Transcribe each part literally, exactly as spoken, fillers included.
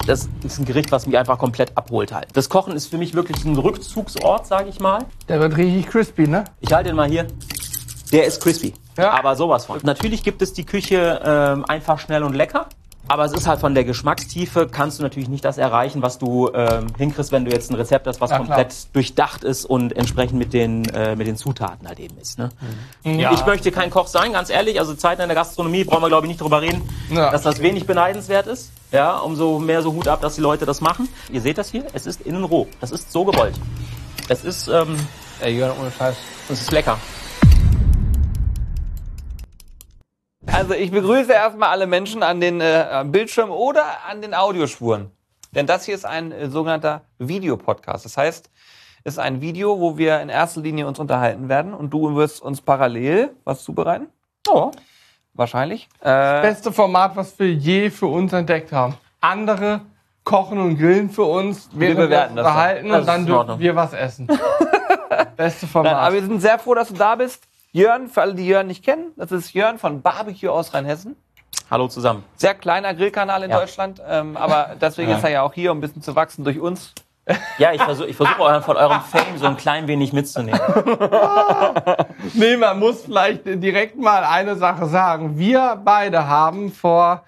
Das ist ein Gericht, was mich einfach komplett abholt halt. Das Kochen ist für mich wirklich ein Rückzugsort, sage ich mal. Der wird richtig crispy, ne? Ich halte den mal hier. Der ist crispy, ja. aber sowas von. Natürlich gibt es die Küche ähm, einfach schnell und lecker. Aber es ist halt von der Geschmackstiefe, kannst du natürlich nicht das erreichen, was du ähm, hinkriegst, wenn du jetzt ein Rezept hast, was ja, komplett klar. durchdacht ist und entsprechend mit den, äh, mit den Zutaten halt eben ist. Ne? Mhm. Ja. Ich möchte kein Koch sein, ganz ehrlich. Also Zeiten in der Gastronomie brauchen wir, glaube ich, nicht drüber reden, ja. dass das wenig beneidenswert ist. Ja, umso mehr so Hut ab, dass die Leute das machen. Ihr seht das hier, es ist innen roh. Das ist so gewollt. Es ist, ähm, Ey, Jörn, ohne Scheiß. Es ist lecker. Also ich begrüße erstmal alle Menschen an den äh, Bildschirm oder an den Audiospuren. Denn das hier ist ein äh, sogenannter Videopodcast. Das heißt, es ist ein Video, wo wir in erster Linie uns unterhalten werden und du wirst uns parallel was zubereiten. Oh. Wahrscheinlich. Äh, das beste Format, was wir je für uns entdeckt haben. Andere kochen und grillen für uns, während wir, wir uns unterhalten das und dann dürfen wir was essen. Beste Format. Nein, aber wir sind sehr froh, dass du da bist. Jörn, für alle, die Jörn nicht kennen, das ist Jörn von Barbecue aus Rheinhessen. Hallo zusammen. Sehr kleiner Grillkanal in ja. Deutschland, ähm, aber deswegen ja. ist er ja auch hier, um ein bisschen zu wachsen durch uns. Ja, ich versuche ich versuch von eurem Fame so ein klein wenig mitzunehmen. Nee, man muss vielleicht direkt mal eine Sache sagen. Wir beide haben vor,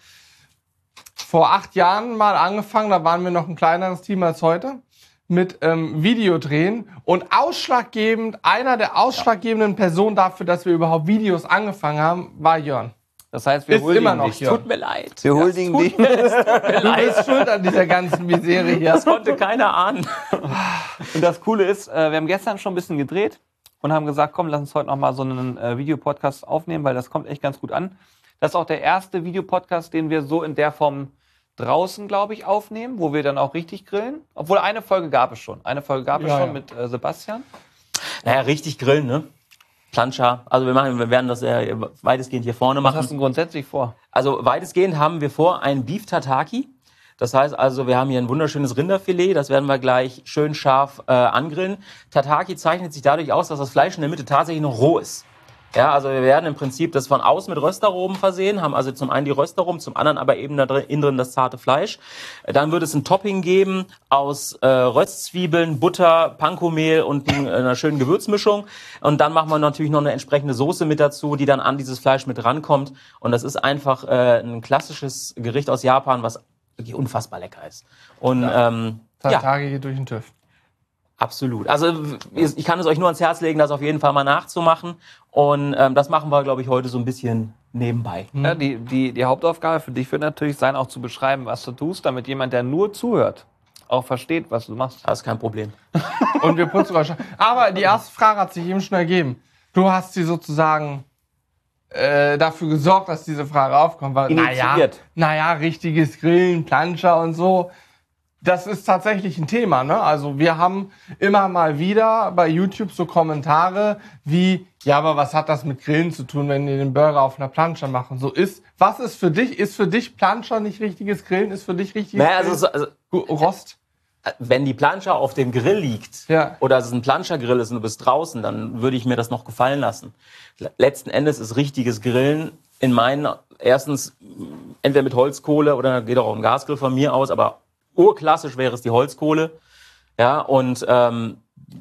vor acht Jahren mal angefangen, da waren wir noch ein kleineres Team als heute, mit ähm, Videodrehen und ausschlaggebend, einer der ausschlaggebenden Personen dafür, dass wir überhaupt Videos angefangen haben, war Jörn. Das heißt, wir huldigen immer noch dich. Tut mir leid. Wir huldigen dich. Du bist schuld an dieser ganzen Misere hier. Das konnte keiner ahnen. Und das Coole ist, wir haben gestern schon ein bisschen gedreht und haben gesagt, komm, lass uns heute noch mal so einen äh, Videopodcast aufnehmen, weil das kommt echt ganz gut an. Das ist auch der erste Videopodcast, den wir so in der Form draußen, glaube ich, aufnehmen, wo wir dann auch richtig grillen. Obwohl, eine Folge gab es schon. Eine Folge gab es ja, schon ja. mit äh, Sebastian. Naja, richtig grillen, ne? Plancha. Also wir machen, wir werden das äh, weitestgehend hier vorne machen. Was hast du grundsätzlich vor? Also weitestgehend haben wir vor ein Beef Tataki. Das heißt also, wir haben hier ein wunderschönes Rinderfilet. Das werden wir gleich schön scharf äh, angrillen. Tataki zeichnet sich dadurch aus, dass das Fleisch in der Mitte tatsächlich noch roh ist. Ja, also wir werden im Prinzip das von außen mit Röstaromen versehen, haben also zum einen die Röstaromen, zum anderen aber eben da drin, innen drin das zarte Fleisch. Dann wird es ein Topping geben aus äh, Röstzwiebeln, Butter, Pankomehl und ein, einer schönen Gewürzmischung. Und dann machen wir natürlich noch eine entsprechende Soße mit dazu, die dann an dieses Fleisch mit rankommt. Und das ist einfach äh, ein klassisches Gericht aus Japan, was wirklich unfassbar lecker ist. Und ja. ähm, Tataki ja. geht durch den TÜV. Absolut. Also ich kann es euch nur ans Herz legen, das auf jeden Fall mal nachzumachen. Und ähm, das machen wir, glaube ich, heute so ein bisschen nebenbei. Ja, die, die, die Hauptaufgabe für dich wird natürlich sein, auch zu beschreiben, was du tust, damit jemand, der nur zuhört, auch versteht, was du machst. Das ist kein Problem. Und wir putzen sogar schon. Aber die erste Frage hat sich eben schon ergeben. Du hast sie sozusagen äh, dafür gesorgt, dass diese Frage aufkommt. Weil, naja, naja, richtiges Grillen, Plancha und so. Das ist tatsächlich ein Thema, ne? Also wir haben immer mal wieder bei YouTube so Kommentare wie, ja, aber was hat das mit Grillen zu tun, wenn die den Burger auf einer Plancha machen? So ist, was ist für dich, ist für dich Plancha nicht richtiges Grillen, ist für dich richtiges naja, Grillen? Also, also, Rost? Wenn die Plancha auf dem Grill liegt, ja. oder es ein Plancha-Grill ist und du bist draußen, dann würde ich mir das noch gefallen lassen. Letzten Endes ist richtiges Grillen in meinen, erstens, entweder mit Holzkohle oder geht auch ein Gasgrill von mir aus, aber urklassisch wäre es die Holzkohle, ja, und ähm,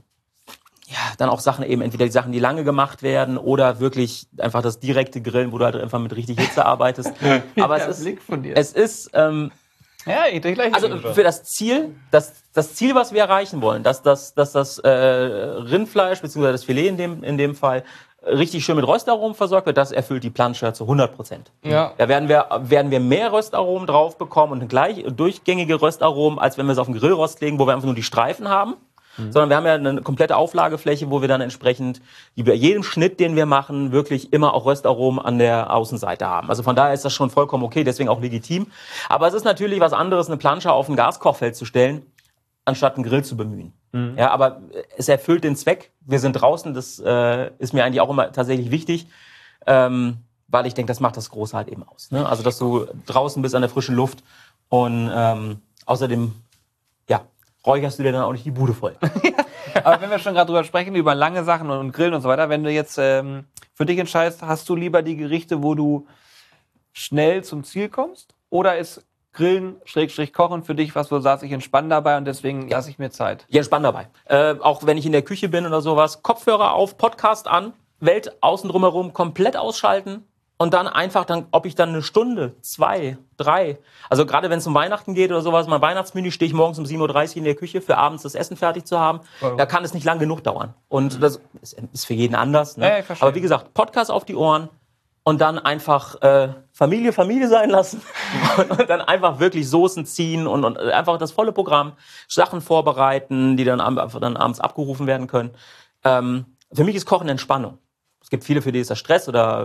ja, dann auch Sachen eben, entweder die Sachen, die lange gemacht werden oder wirklich einfach das direkte Grillen, wo du halt einfach mit richtig Hitze arbeitest. Aber es ist, es ist, ähm, ja, ich gleich also für das Ziel, das, das Ziel, was wir erreichen wollen, dass, dass, dass das äh, Rindfleisch beziehungsweise das Filet in dem, in dem Fall richtig schön mit Röstaromen versorgt wird, das erfüllt die Plancha zu hundert Prozent. Ja. Da werden wir, werden wir mehr Röstaromen drauf bekommen und gleich durchgängige Röstaromen, als wenn wir es auf den Grillrost legen, wo wir einfach nur die Streifen haben. Mhm. Sondern wir haben ja eine komplette Auflagefläche, wo wir dann entsprechend bei jedem Schnitt, den wir machen, wirklich immer auch Röstaromen an der Außenseite haben. Also von daher ist das schon vollkommen okay, deswegen auch legitim. Aber es ist natürlich was anderes, eine Plancha auf ein Gaskochfeld zu stellen, anstatt einen Grill zu bemühen. Mhm. Ja, aber es erfüllt den Zweck. Wir sind draußen, das äh, ist mir eigentlich auch immer tatsächlich wichtig, ähm, weil ich denke, das macht das Große halt eben aus. Ne? Also, dass du draußen bist an der frischen Luft und ähm, außerdem, ja, räucherst du dir dann auch nicht die Bude voll. Aber wenn wir schon gerade drüber sprechen, über lange Sachen und, und Grillen und so weiter, wenn du jetzt ähm, für dich entscheidest, hast du lieber die Gerichte, wo du schnell zum Ziel kommst? Oder ist Grillen, Schrägstrich kochen für dich, was du sagst, ich entspanne dabei und deswegen lasse ich mir Zeit. Ja, entspann dabei. Äh, auch wenn ich in der Küche bin oder sowas, Kopfhörer auf, Podcast an, Welt außen drumherum komplett ausschalten und dann einfach, dann, ob ich dann eine Stunde, zwei, drei, also gerade wenn es um Weihnachten geht oder sowas, mein Weihnachtsmenü, stehe ich morgens um sieben Uhr dreißig in der Küche, für abends das Essen fertig zu haben, oh. Da kann es nicht lang genug dauern. Und mhm. das ist für jeden anders. Ne? Ja, aber wie gesagt, Podcast auf die Ohren, und dann einfach äh, Familie, Familie sein lassen und, und dann einfach wirklich Soßen ziehen und, und einfach das volle Programm, Sachen vorbereiten, die dann, einfach dann abends abgerufen werden können. Ähm, für mich ist Kochen Entspannung. Es gibt viele, für die ist das Stress oder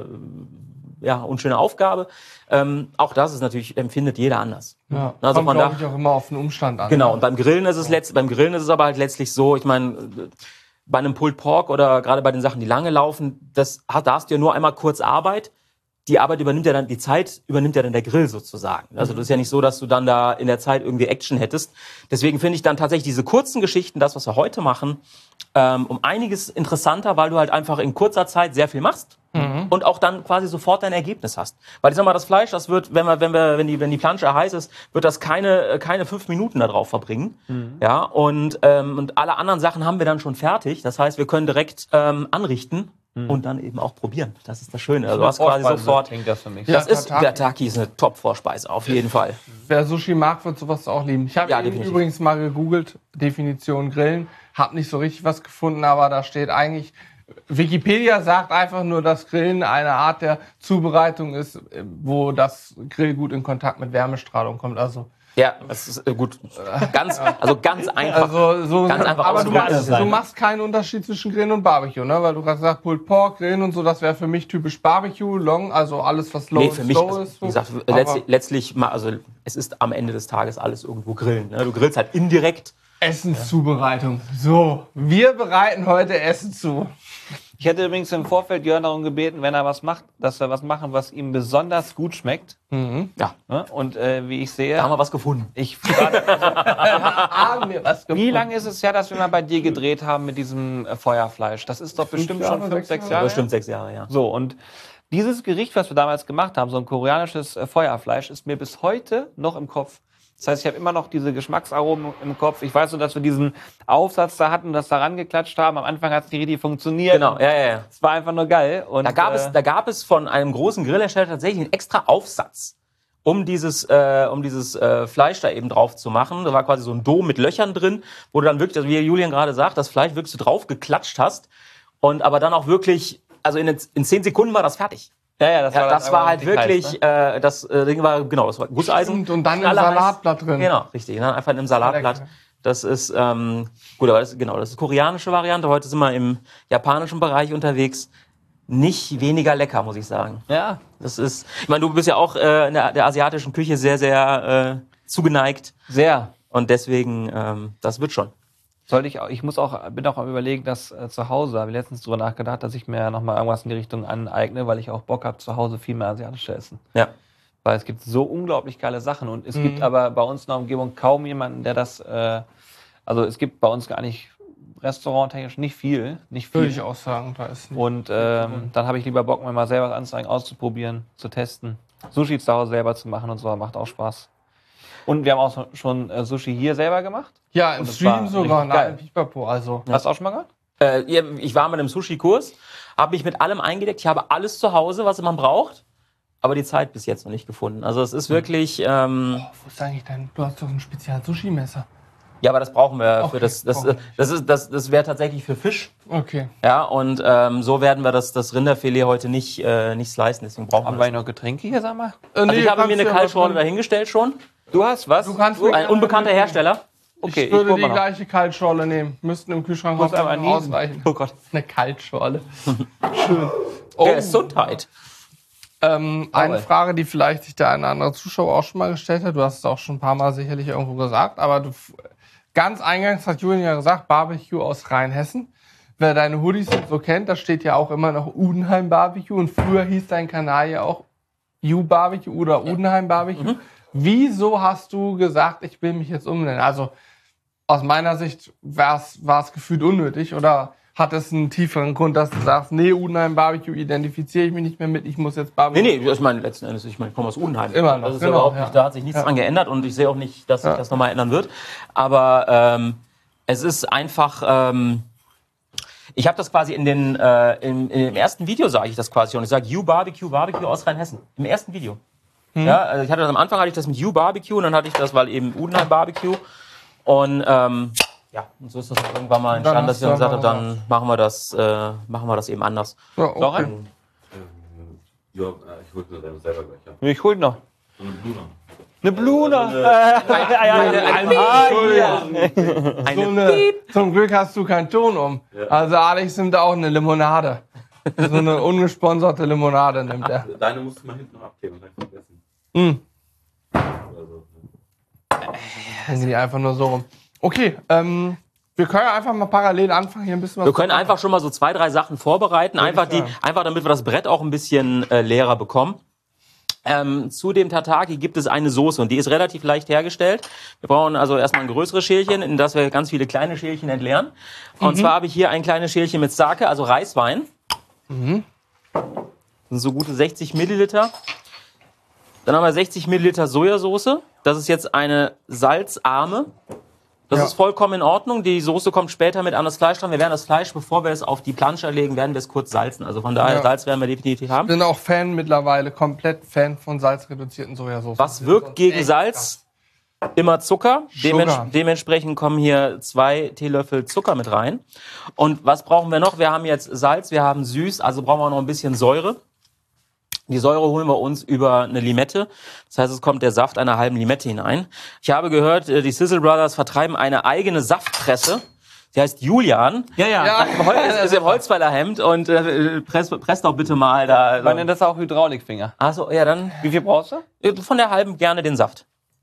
ja, unschöne Aufgabe. Ähm, auch das ist natürlich, empfindet jeder anders. Ja, also kommt, glaube ich, auch immer auf den Umstand an. Genau, und beim Grillen ist es, letzt, beim Grillen ist es aber halt letztlich so, ich meine, bei einem Pulled Pork oder gerade bei den Sachen, die lange laufen, das hat, da hast du ja nur einmal kurz Arbeit. Die Arbeit übernimmt ja dann, die Zeit übernimmt ja dann der Grill sozusagen. Also das ist ja nicht so, dass du dann da in der Zeit irgendwie Action hättest. Deswegen finde ich dann tatsächlich diese kurzen Geschichten, das, was wir heute machen, ähm, um einiges interessanter, weil du halt einfach in kurzer Zeit sehr viel machst mhm. und auch dann quasi sofort dein Ergebnis hast. Weil ich sag mal, das Fleisch, das wird, wenn wir, wenn wir, wenn die, wenn die Plansche heiß ist, wird das keine, keine fünf Minuten da drauf verbringen. Mhm. Ja, und, ähm, und alle anderen Sachen haben wir dann schon fertig. Das heißt, wir können direkt ähm, anrichten. Und dann eben auch probieren. Das ist das Schöne. Also du hast quasi sofort. Das, für mich. das ja, ist, der Tataki ist eine Top-Vorspeise, auf jeden Fall. Wer Sushi mag, wird sowas auch lieben. Ich habe ja, übrigens mal gegoogelt, Definition Grillen, habe nicht so richtig was gefunden, aber da steht eigentlich, Wikipedia sagt einfach nur, dass Grillen eine Art der Zubereitung ist, wo das Grillgut in Kontakt mit Wärmestrahlung kommt. Also ja, das ist äh, gut. Ganz, also ganz einfach. Also, so, ganz einfach aber du machst, du machst keinen Unterschied zwischen Grillen und Barbecue, ne? Weil du gerade sagst, Pulled Pork, Grillen und so, das wäre für mich typisch Barbecue, Long, also alles, was low nee, für mich, slow also, ist. Wie gesagt, letztlich, letztlich, also es ist am Ende des Tages alles irgendwo Grillen. Ne? Du grillst halt indirekt. Essenszubereitung. So, wir bereiten heute Essen zu. Ich hätte übrigens im Vorfeld Jörn darum gebeten, wenn er was macht, dass wir was machen, was ihm besonders gut schmeckt. Mhm. Ja. Und äh, wie ich sehe... Da haben wir was gefunden. Ich frage, haben wir was gefunden. Wie lange ist es her, dass wir mal bei dir gedreht haben mit diesem äh, Feuerfleisch? Das ist doch bestimmt Jahre, schon fünf, sechs sechs Jahre. Jahre. Bestimmt sechs Jahre, ja. So, und dieses Gericht, was wir damals gemacht haben, so ein koreanisches äh, Feuerfleisch, ist mir bis heute noch im Kopf. Das heißt, ich habe immer noch diese Geschmacksaromen im Kopf. Ich weiß nur, dass wir diesen Aufsatz da hatten und das da rangeklatscht haben. Am Anfang hat es nicht richtig funktioniert. Genau, ja, ja, ja. Es war einfach nur geil. Und, da, gab äh, es, da gab es von einem großen Grillhersteller tatsächlich einen extra Aufsatz, um dieses, äh, um dieses äh, Fleisch da eben drauf zu machen. Da war quasi so ein Dom mit Löchern drin, wo du dann wirklich, also wie Julian gerade sagt, das Fleisch wirklich so drauf geklatscht hast. Und aber dann auch wirklich, also in, in zehn Sekunden war das fertig. Ja, ja, das ja, war, das war halt wirklich, heiß, ne? äh, das äh, Ding war, genau, das war Gusseisen. Und, und dann im Salatblatt drin. Genau, richtig, dann einfach in einem Salatblatt. Das ist, ähm, gut, aber das, genau, das ist die koreanische Variante. Heute sind wir im japanischen Bereich unterwegs. Nicht weniger lecker, muss ich sagen. Ja. Das ist, ich meine, du bist ja auch äh, in der, der asiatischen Küche sehr, sehr äh, zugeneigt. Sehr. Und deswegen, ähm, das wird schon. Sollte ich auch, ich muss auch, bin auch am Überlegen, dass äh, zu Hause, habe ich letztens drüber nachgedacht, dass ich mir nochmal irgendwas in die Richtung aneigne, weil ich auch Bock habe, zu Hause viel mehr asiatisch zu essen. Ja. Weil es gibt so unglaublich geile Sachen und es Mhm. gibt aber bei uns in der Umgebung kaum jemanden, der das, äh, also es gibt bei uns gar nicht restauranttechnisch nicht viel, nicht viel. Würde ich auch sagen, da ist nicht. Und ähm, dann habe ich lieber Bock, mir mal selber was anzuzeigen, auszuprobieren, zu testen, Sushi zu Hause selber zu machen und so, macht auch Spaß. Und wir haben auch schon äh, Sushi hier selber gemacht. Ja, im Und das Stream war sogar, richtig geil. nein, Pipapo, also. Hast du auch schon mal gemacht? Äh, ja, ich war mit einem Sushi-Kurs, habe mich mit allem eingedeckt. Ich habe alles zu Hause, was man braucht, aber die Zeit bis jetzt noch nicht gefunden. Also es ist wirklich... Ähm, Oh, wo ist eigentlich dein, du hast doch ein Spezial-Sushi-Messer. ja, aber das brauchen wir Okay, für das. Das, brauchen wir das, ist, das, das wäre tatsächlich für Fisch. Okay. Ja, und ähm, so werden wir das, das Rinderfilet heute nicht, äh, nicht slicen. Deswegen brauchen Haben wir wir das. noch Getränke hier, sag mal? Äh, Also ich habe mir kannst eine du ja Kaltschorle was dahingestellt schon. Du hast was? Du kannst Ein unbekannter Hersteller. Okay, ich würde guck die mal noch. gleiche Kaltschorle nehmen. Müssten im Kühlschrank Muss hoffentlich aber noch niesen. ausreichen. Oh Gott. Eine Kaltschorle. Schön. Oh. Gesundheit. Ähm, eine Jawohl. Frage, die vielleicht sich der eine oder andere Zuschauer auch schon mal gestellt hat. Du hast es auch schon ein paar Mal sicherlich irgendwo gesagt. Aber du, ganz eingangs hat Julian ja gesagt, Barbecue aus Rheinhessen. Wer deine Hoodies so kennt, da steht ja auch immer noch Udenheim Barbecue. Und früher hieß dein Kanal ja auch U Barbecue oder Udenheim Barbecue. Mhm. Wieso hast du gesagt, ich will mich jetzt umbenennen? Also aus meiner Sicht war es gefühlt unnötig. Oder hat es einen tieferen Grund, dass du sagst, nee, Udenheim Barbecue identifiziere ich mich nicht mehr mit, ich muss jetzt Barbecue... Nee, nee, ich meine, letzten Endes, ich meine, ich komme aus Udenheim. Immer noch, das ist genau, überhaupt ja. nicht, da hat sich nichts Ja. dran geändert und ich sehe auch nicht, dass sich Ja. das nochmal ändern wird. Aber ähm, es ist einfach... Ähm, ich habe das quasi in den äh, im, im ersten Video sage ich das quasi schon. Ich sage You Barbecue, Barbecue aus Rheinhessen. Im ersten Video. Hm. Ja, also ich hatte das am Anfang hatte ich das mit You Barbecue und dann hatte ich das, weil eben Udenheim Barbecue. Und ähm, ja, und so ist das irgendwann mal entstanden, dass ich dann gesagt habe, dann machen wir das, äh, machen wir das eben anders. Ja, okay. Doch, Ähm, ja, äh, ich wollte nur deine selber gleich haben. Ich hol noch. So eine Bluna. Eine Bluna. So eine, zum Glück hast du keinen Ton um. Ja. Also Alex nimmt auch eine Limonade. So eine ungesponserte Limonade nimmt er. Deine musst du mal hinten noch abgeben, dann vergessen. Hm. Oder so. Irgendwie einfach nur so rum. Okay, ähm, wir können ja einfach mal parallel anfangen, hier ein bisschen was wir können zu einfach schon mal so zwei, drei Sachen vorbereiten, Würde einfach, ich die, sagen. einfach damit wir das Brett auch ein bisschen äh, leerer bekommen. Ähm, zu dem Tataki gibt es eine Soße und die ist relativ leicht hergestellt. Wir brauchen also erstmal ein größeres Schälchen, in das wir ganz viele kleine Schälchen entleeren. Und zwar habe ich hier ein kleines Schälchen mit Sake, also Reiswein. Mhm. Das sind so gute sechzig Milliliter. Dann haben wir sechzig Milliliter Sojasauce. Das ist jetzt eine salzarme. Das Ja. ist vollkommen in Ordnung. Die Soße kommt später mit an das Fleisch dran. Wir werden das Fleisch, bevor wir es auf die Plansche legen, werden wir es kurz salzen. Also von daher, Ja. Salz werden wir definitiv haben. Ich bin auch Fan mittlerweile, komplett Fan von salzreduzierten Sojasauce. Was wirkt gegen Echt Salz? Immer Zucker. Dements Sugar. dementsprechend kommen hier zwei Teelöffel Zucker mit rein. Und was brauchen wir noch? Wir haben jetzt Salz, wir haben süß, also brauchen wir noch ein bisschen Säure. Die Säure holen wir uns über eine Limette. Das heißt, es kommt der Saft einer halben Limette hinein. Ich habe gehört, die Sizzle Brothers vertreiben eine eigene Saftpresse. Die heißt Julian. Ja, ja. Ja. Ist, ist im Holzweiler Hemd und äh, presst press doch bitte mal da. Man nennt das auch Hydraulikfinger. Achso, ja, dann Wie viel brauchst du? von der halben gerne den Saft.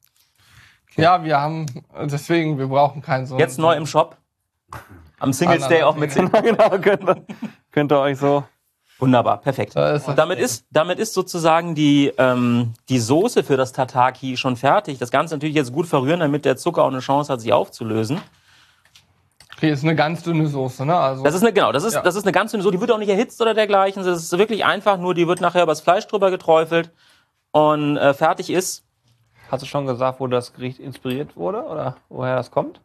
Ja, wir haben, deswegen, wir brauchen keinen so. Jetzt neu im Shop. Am Singles Day auch mit zehn. Genau, könnt ihr, könnt ihr euch so... Wunderbar, perfekt. Da ist Und damit ist, damit ist sozusagen die, ähm, die Soße für das Tataki schon fertig. Das Ganze natürlich jetzt gut verrühren, damit der Zucker auch eine Chance hat, sich aufzulösen. Okay, ist eine ganz dünne Soße, ne? Also, Das ist eine, genau, das ist, Ja. das ist eine ganz dünne Soße. Die wird auch nicht erhitzt oder dergleichen. Das ist wirklich einfach nur, die wird nachher übers Fleisch drüber geträufelt und äh, fertig ist. Hast du schon gesagt, wo das Gericht inspiriert wurde oder woher das kommt?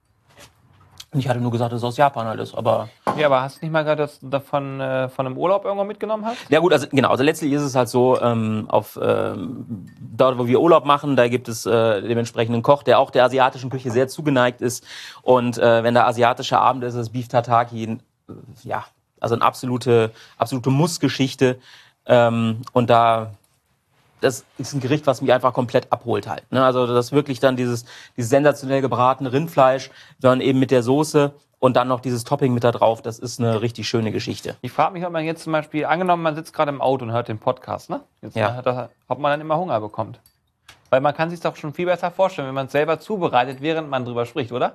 Und ich hatte nur gesagt, dass es aus Japan halt ist, aber... Ja, aber hast du nicht mal gerade das davon äh, von einem Urlaub irgendwo mitgenommen hast? Ja gut, also genau, also letztlich ist es halt so, ähm, auf ähm, dort, wo wir Urlaub machen, da gibt es äh, dementsprechend einen Koch, der auch der asiatischen Küche sehr zugeneigt ist. Und äh, wenn der asiatische Abend ist, ist Beef Tataki, äh, ja, also eine absolute, absolute Muss-Geschichte. Ähm, und da, das ist ein Gericht, was mich einfach komplett abholt halt. Ne? Also das ist wirklich dann dieses, dieses sensationell gebratene Rindfleisch, dann eben mit der Soße. Und dann noch dieses Topping mit da drauf, das ist eine richtig schöne Geschichte. Ich frage mich, ob man jetzt zum Beispiel, angenommen, man sitzt gerade im Auto und hört den Podcast, ne? Jetzt Ja. hat das, ob man dann immer Hunger bekommt. Weil man kann sich doch schon viel besser vorstellen, wenn man es selber zubereitet, während man drüber spricht, oder?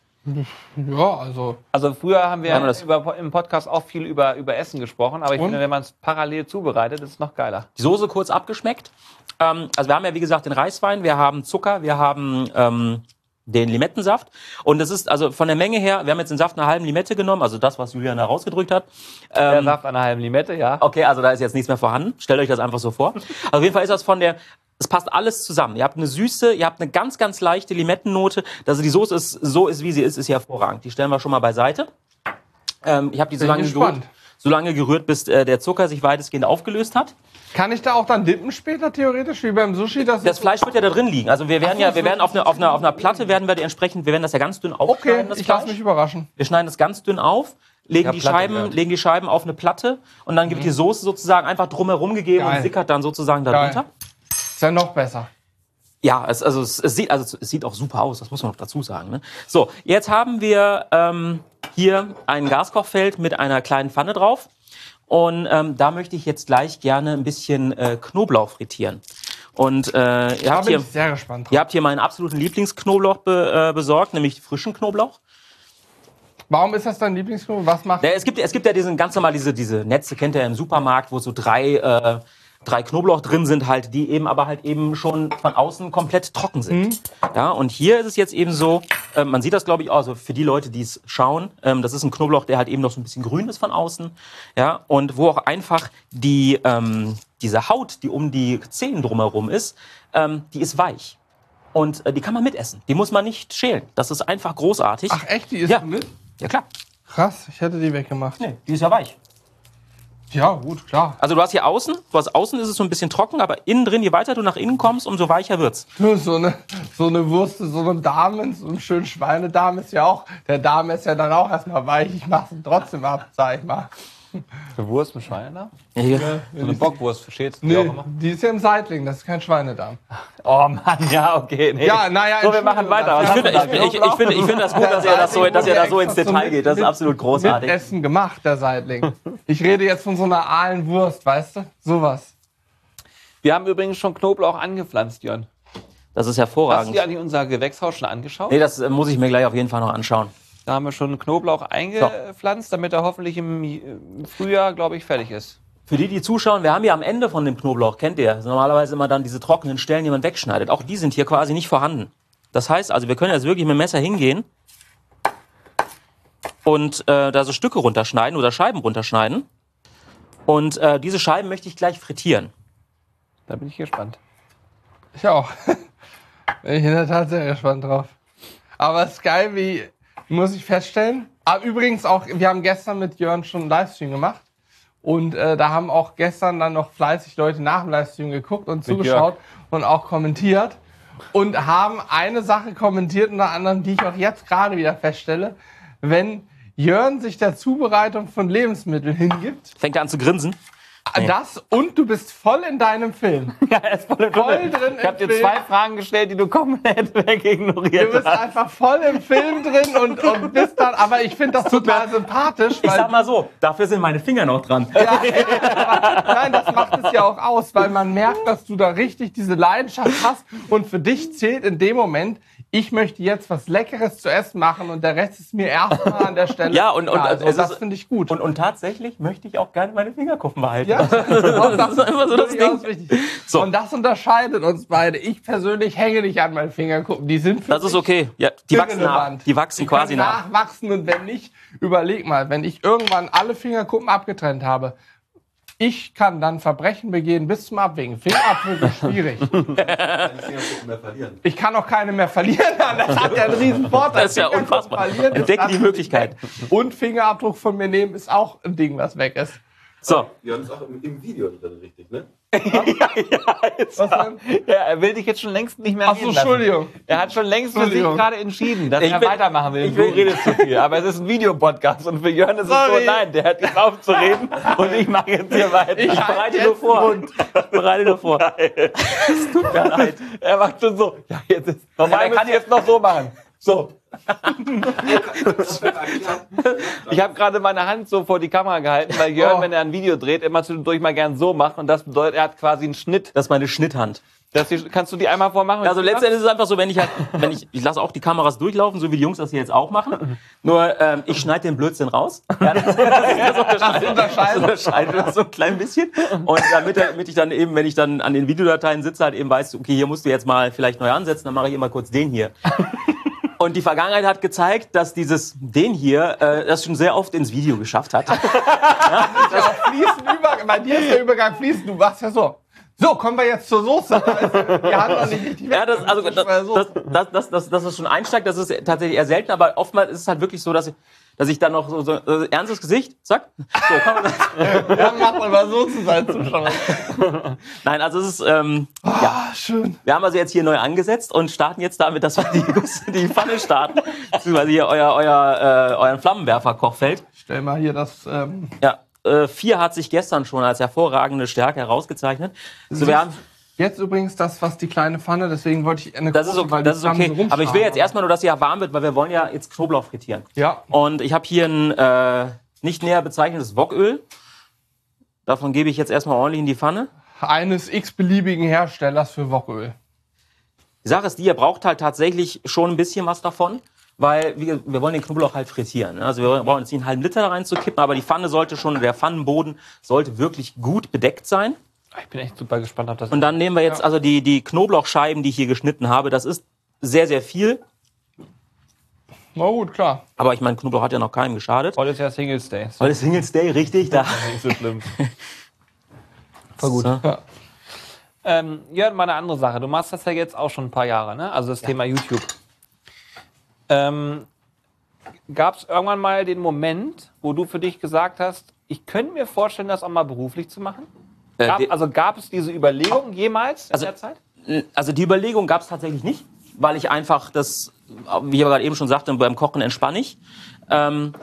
ja, also. Also früher haben wir Haben wir das- über, im Podcast auch viel über, über Essen gesprochen, aber ich Und? finde, wenn man es parallel zubereitet, ist es noch geiler. Die Soße kurz abgeschmeckt. Ähm, also wir haben ja, wie gesagt, den Reiswein, wir haben Zucker, wir haben ähm, den Limettensaft. Und das ist, also von der Menge her, wir haben jetzt den Saft einer halben Limette genommen, also das, was Julian da rausgedrückt hat. Der Ähm, Saft einer halben Limette, ja. okay, also da ist jetzt nichts mehr vorhanden. Stellt euch das einfach so vor. Also auf jeden Fall ist das von der, es passt alles zusammen. Ihr habt eine Süße, ihr habt eine ganz, ganz leichte Limettennote. Also die Soße ist, so ist, wie sie ist, ist hervorragend. Die stellen wir schon mal beiseite. Ähm, ich habe die so Bin lange gerührt, gespannt. so lange gerührt, bis äh, der Zucker sich weitestgehend aufgelöst hat. Kann ich da auch dann dippen später theoretisch, wie beim Sushi? Das, Das ist Fleisch wird ja da drin liegen. Also wir werden Ach so, ja, wir so werden auf einer auf einer auf einer Platte werden wir die entsprechend, wir werden das ja ganz dünn okay, aufschneiden. das ich lasse Fleisch. mich überraschen. Wir schneiden das ganz dünn auf, legen Ja, die Platte Scheiben, gehört. legen die Scheiben auf eine Platte und dann wird die Soße sozusagen einfach drumherum gegeben Geil. und sickert dann sozusagen darunter. Geil. Ist ja noch besser. Ja, es, also es, es sieht also es sieht auch super aus. Das muss man noch dazu sagen. Ne? So, jetzt haben wir ähm, hier ein Gaskochfeld mit einer kleinen Pfanne drauf. Und ähm, da möchte ich jetzt gleich gerne ein bisschen äh, Knoblauch frittieren. Und äh, ihr, Da habt bin hier, ich sehr gespannt drauf. ihr habt hier meinen absoluten Lieblingsknoblauch be, äh, besorgt, nämlich frischen Knoblauch. Warum ist das dein Lieblingsknoblauch? Was macht Ja, es gibt, es gibt ja diesen ganz normal diese, diese Netze, kennt ihr ja im Supermarkt, wo so drei, äh, drei Knoblauch drin sind halt, die eben aber halt eben schon von außen komplett trocken sind. Mhm. Ja, und hier ist es jetzt eben so, äh, man sieht das, glaube ich, auch, also für die Leute, die es schauen, ähm, das ist ein Knoblauch, der halt eben noch so ein bisschen grün ist von außen. Ja, und wo auch einfach die, ähm, diese Haut, die um die Zehen drumherum ist, ähm, die ist weich. Und äh, die kann man mitessen. Die muss man nicht schälen. Das ist einfach großartig. Ach echt, die ist ja. mit? Ja, klar. Krass, ich hätte die weggemacht. Nee, die ist ja weich. Ja, gut, klar. Also du hast hier außen, du hast außen ist es so ein bisschen trocken, aber innen drin, je weiter du nach innen kommst, umso weicher wird's. Du, so eine, so eine Wurst, so eine Dame, so ein schönen Schweinedarm ist ja auch, der Darm ist ja dann auch erstmal weich. Ich mach's trotzdem ab, sag ich mal. Eine Wurst mit Schweinedarm? Ja, ja. So eine Bockwurst, verstehst du? Nee, die ist ja im Seitling, das ist kein Schweinedarm. Oh Mann, ja, okay. Nee. Ja, naja, so, wir machen weiter. Ich finde, ich, ich, ich finde, ich finde das gut, dass ihr das so, dass ihr da so ins Detail geht. Das ist absolut großartig. Mit Essen gemacht, der Seitling. Ich rede jetzt von so einer aalen Wurst, weißt du? Sowas. Wir haben übrigens schon Knoblauch angepflanzt, Jörn. Das ist Hast du hervorragend. dir eigentlich unser Gewächshaus schon angeschaut? Nee, das äh, muss ich mir gleich auf jeden Fall noch anschauen. Da haben wir schon Knoblauch eingepflanzt, damit er hoffentlich im im Frühjahr, glaube ich, fertig ist. Für die, die zuschauen, wir haben ja am Ende von dem Knoblauch, kennt ihr, das sind normalerweise immer dann diese trockenen Stellen, die man wegschneidet. Auch die sind hier quasi nicht vorhanden. Das heißt also, wir können jetzt wirklich mit dem Messer hingehen und äh, da so Stücke runterschneiden oder Scheiben runterschneiden. Und äh, diese Scheiben möchte ich gleich frittieren. Da bin ich gespannt. Ich auch. Bin ich in der Tat sehr gespannt drauf. Aber es ist geil, wie, muss ich feststellen. Aber übrigens auch, wir haben gestern mit Jörn schon einen Livestream gemacht. Und äh, da haben auch gestern dann noch fleißig Leute nach dem Livestream geguckt und zugeschaut und auch kommentiert. Und haben eine Sache kommentiert, unter anderem, die ich auch jetzt gerade wieder feststelle. Wenn Jörn sich der Zubereitung von Lebensmitteln hingibt, Fängt er an zu grinsen? das und du bist voll in deinem Film. Ja, er ist voll, im Voll Film. drin Ich habe im dir Film. zwei Fragen gestellt, die du komplett wegignoriert Du bist hast. einfach voll im Film drin und, und bist dann, aber ich finde das total sympathisch, Ich weil, sag mal so, dafür sind meine Finger noch dran. ja, aber, nein, das macht es ja auch aus, weil man merkt, dass du da richtig diese Leidenschaft hast und für dich zählt in dem Moment, ich möchte jetzt was Leckeres zu essen machen und der Rest ist mir erstmal an der Stelle. Ja, und, und, egal. Also, es das ist- finde ich gut. Und, und tatsächlich möchte ich auch gerne meine Fingerkuppen behalten. Ja, das ist einfach so das durchaus Ding. wichtig. So. Und das unterscheidet uns beide. Ich persönlich hänge nicht an meinen Fingerkuppen. Die sind für Das ist mich okay. Ja, die wachsen nach. irrelevant. Die wachsen Die quasi können nach. nachwachsen und wenn nicht, überleg mal, wenn ich irgendwann alle Fingerkuppen abgetrennt habe, ich kann dann Verbrechen begehen bis zum Abwägen. Fingerabdrücke ist schwierig. mehr verlieren. Ich kann auch keine mehr verlieren. Das hat ja einen riesen Vorteil. Das ist ja Fingerkuppen unfassbar. verlieren ist Entdecke die natürlich Möglichkeit. weg. Und Fingerabdruck von mir nehmen ist auch ein Ding, was weg ist. So, Jörn ist auch im, im Video drin, richtig, ne? Was denn? Ja, er will dich jetzt schon längst nicht mehr Ach so, reden lassen. Entschuldigung. Er hat schon längst für sich Entschuldigung. gerade entschieden, dass Ich er will- weitermachen will. ich Du will- redest zu viel. Aber es ist ein Videopodcast und für Jörn ist es Sorry. so, nein, der hat jetzt aufzureden und ich mache jetzt hier weiter. Ich bereite halte nur jetzt vor. den Mund. ich bereite nur vor. Es tut mir leid. Er macht schon so. Ja, jetzt ist. Normal Ja, der kann ich jetzt noch so machen. So. Erklären. Ich habe gerade meine Hand so vor die Kamera gehalten, weil Jörn, Oh. wenn er ein Video dreht, immer zwischendurch mal gern so macht. Und das bedeutet, er hat quasi einen Schnitt. Das ist meine Schnitthand. Das hier, kannst du die einmal vormachen? Also letztendlich ist es einfach so, wenn ich halt, wenn ich, ich lasse auch die Kameras durchlaufen, so wie die Jungs das hier jetzt auch machen. Nur ähm, ich schneide den Blödsinn raus. Ja, das, das, das unterscheidet, das unterscheidet das so ein klein bisschen. Und damit, damit ich dann eben, wenn ich dann an den Videodateien sitze, halt eben weiß, okay, hier musst du jetzt mal vielleicht neu ansetzen, dann mache ich immer kurz den hier. Und die Vergangenheit hat gezeigt, dass dieses den hier äh, das schon sehr oft ins Video geschafft hat. Ja, auch fließend Übergang. Bei dir ist der Übergang fließend. Du warst ja so. So, kommen wir jetzt zur Soße. Wir haben noch nicht richtig Ja, das, also, weg. das, das, das, das, das, dass es schon einsteigt, das ist tatsächlich eher selten, aber oftmals ist es halt wirklich so, dass ich, dass ich dann noch so, so äh, ernstes Gesicht, zack, so, kann man das. Ja, macht aber so zu sein, Zuschauer. Nein, also es ist, ähm, ja, Ah, schön. wir haben also jetzt hier neu angesetzt und starten jetzt damit, dass wir die, die Pfanne starten, beziehungsweise hier euer, euer, äh, euren Flammenwerfer-Kochfeld. Stell mal hier das. Ähm, Ja, äh, vier hat sich gestern schon als hervorragende Stärke herausgezeichnet. So, wir haben, jetzt übrigens das, was die kleine Pfanne, deswegen wollte ich eine das ist große, okay, weil das die ist Flammen okay. so Aber ich will jetzt rumschlagen. erstmal nur, dass sie ja warm wird, weil wir wollen ja jetzt Knoblauch frittieren. Ja. Und ich habe hier ein äh, nicht näher bezeichnetes Woköl. Davon gebe ich jetzt erstmal ordentlich in die Pfanne. Eines x-beliebigen Herstellers für Woköl. Die Sache ist die, ihr braucht halt tatsächlich schon ein bisschen was davon, weil wir, wir wollen den Knoblauch halt frittieren. Also wir brauchen jetzt nicht einen halben Liter da reinzukippen, aber die Pfanne sollte schon, der Pfannenboden sollte wirklich gut bedeckt sein. Ich bin echt super gespannt auf das. Und dann nehmen wir jetzt ja. also die, die Knoblauchscheiben, die ich hier geschnitten habe. Das ist sehr, sehr viel. Na gut, klar. Aber ich meine, Knoblauch hat ja noch keinem geschadet. Heute ist ja Singles Day. So. Heute ist Singles Day, richtig. Da. Das ist nicht so schlimm. Voll gut. So. Ja. Ähm, Jörn, mal eine andere Sache. Du machst das ja jetzt auch schon ein paar Jahre, ne? Also das ja. Thema YouTube. Ähm, Gab es irgendwann mal den Moment, wo du für dich gesagt hast, ich könnte mir vorstellen, das auch mal beruflich zu machen? Gab, äh, also gab es diese Überlegung jemals in also, der Zeit? Also die Überlegung gab es tatsächlich nicht, weil ich einfach das, wie ich gerade eben schon sagte, beim Kochen entspanne ich. Ähm,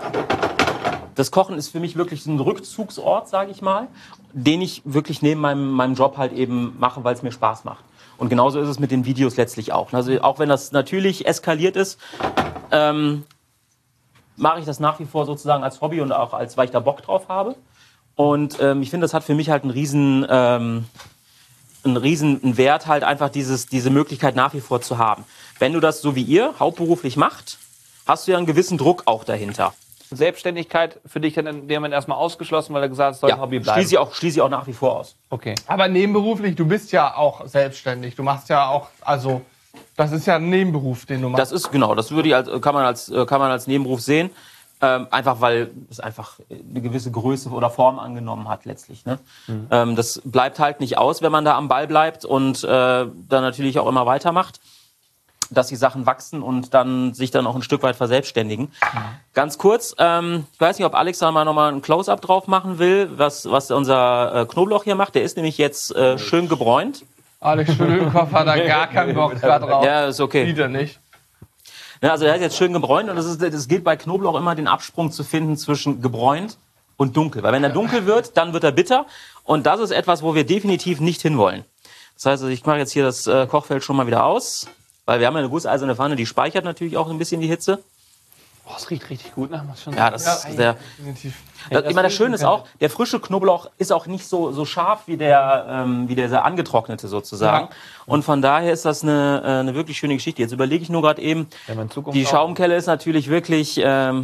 das Kochen ist für mich wirklich so ein Rückzugsort, sage ich mal, den ich wirklich neben meinem, meinem Job halt eben mache, weil es mir Spaß macht. Und genauso ist es mit den Videos letztlich auch. Also auch wenn das natürlich eskaliert ist, ähm, mache ich das nach wie vor sozusagen als Hobby und auch als, weil ich da Bock drauf habe. Und ähm, ich finde, das hat für mich halt einen riesen, ähm, einen riesen Wert, halt einfach dieses, diese Möglichkeit nach wie vor zu haben. Wenn du das so wie ihr hauptberuflich macht, hast du ja einen gewissen Druck auch dahinter. Selbstständigkeit für dich dann in dem Moment erstmal ausgeschlossen, weil er gesagt hat, es soll ja, ein Hobby bleiben? Schließe ich, auch, schließe ich auch nach wie vor aus. Okay. Aber nebenberuflich, du bist ja auch selbstständig. Du machst ja auch, also das ist ja ein Nebenberuf, den du machst. Das ist, genau, das würde ich als, kann man als, kann man als Nebenberuf sehen. Ähm, einfach weil es einfach eine gewisse Größe oder Form angenommen hat letztlich. Ne? Mhm. Ähm, das bleibt halt nicht aus, wenn man da am Ball bleibt und äh, dann natürlich auch immer weitermacht, dass die Sachen wachsen und dann sich dann auch ein Stück weit verselbstständigen. Mhm. Ganz kurz, ähm, ich weiß nicht, ob Alex da mal nochmal ein Close-Up drauf machen will, was, was unser äh, Knoblauch hier macht. Der ist nämlich jetzt äh, schön gebräunt. Alex Schüttelkopf hat da gar keinen Bock gerade drauf. Ja, ist okay. Wieder nicht. Ja, also der ist jetzt schön gebräunt und es ist, es gilt bei Knoblauch immer, den Absprung zu finden zwischen gebräunt und dunkel. Weil wenn er dunkel wird, dann wird er bitter und das ist etwas, wo wir definitiv nicht hinwollen. Das heißt, also ich mache jetzt hier das äh, Kochfeld schon mal wieder aus, weil wir haben ja eine gusseiserne Pfanne, die speichert natürlich auch ein bisschen die Hitze. Oh, es riecht richtig gut, ne? Schon ja, das ja, ist der. Definitiv. Das, ich meine, das Schöne ist auch, der frische Knoblauch ist auch nicht so, so scharf wie der, ähm, wie der sehr angetrocknete sozusagen. Ja. Und von daher ist das eine, äh, eine wirklich schöne Geschichte. Jetzt überlege ich nur gerade eben, ja, die Schaumkelle ist natürlich wirklich. Ähm,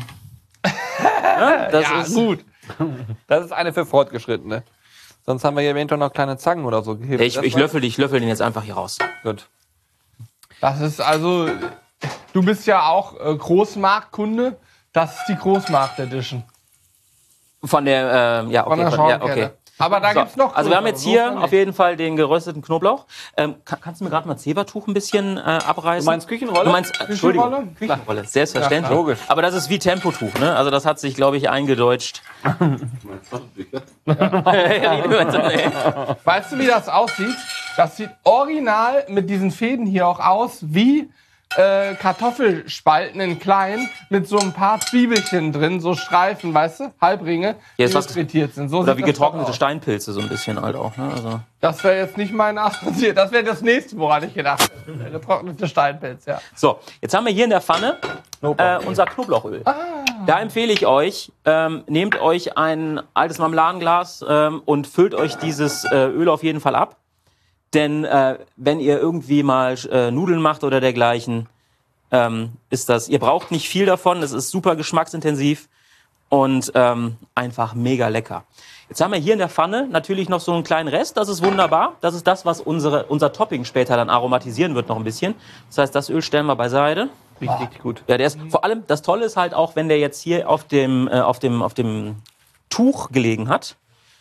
ja, das ja, ist gut. Das ist eine für Fortgeschrittene. Sonst haben wir hier eventuell noch kleine Zangen oder so gehebt. Ich, ich löffel, ich löffel den jetzt einfach hier raus. Gut. Das ist also. Du bist ja auch äh, Großmarktkunde. Das ist die Großmarkt-Edition. Von der, äh, ja, okay. Von der von, ja, okay. Aber da so, gibt's noch. Also wir haben jetzt hier auf jeden Fall den gerösteten Knoblauch. Ähm, kann, kannst du mir gerade mal Zebertuch ein bisschen äh, abreißen? Du meinst Küchenrolle? Du meinst, äh, Entschuldigung, Küchenrolle, selbstverständlich. Ja, logisch. Aber das ist wie Tempotuch, ne? Also das hat sich, glaube ich, eingedeutscht. Weißt du, wie das aussieht? Das sieht original mit diesen Fäden hier auch aus wie äh, Kartoffelspalten in klein mit so ein paar Zwiebelchen drin, so Streifen, weißt du, Halbringe, die frittiert sind. So oder wie getrocknete Steinpilze so ein bisschen halt auch. Ne? Also. Das wäre jetzt nicht mein Assoziiert, das wäre das nächste, woran ich gedacht hätte. Getrocknete Steinpilz, ja. So, jetzt haben wir hier in der Pfanne äh, unser Knoblauchöl. Ah. Da empfehle ich euch, ähm, nehmt euch ein altes Marmeladenglas ähm, und füllt euch dieses äh, Öl auf jeden Fall ab. Denn äh, wenn ihr irgendwie mal äh, Nudeln macht oder dergleichen, ähm, ist das, ihr braucht nicht viel davon, es ist super geschmacksintensiv und ähm, einfach mega lecker. Jetzt haben wir hier in der Pfanne natürlich noch so einen kleinen Rest, das ist wunderbar. Das ist das, was unsere, unser Topping später dann aromatisieren wird noch ein bisschen. Das heißt, das Öl stellen wir beiseite. Richtig, richtig gut. Ja, der ist, vor allem, das Tolle ist halt auch, wenn der jetzt hier auf dem, äh, auf dem, auf dem Tuch gelegen hat.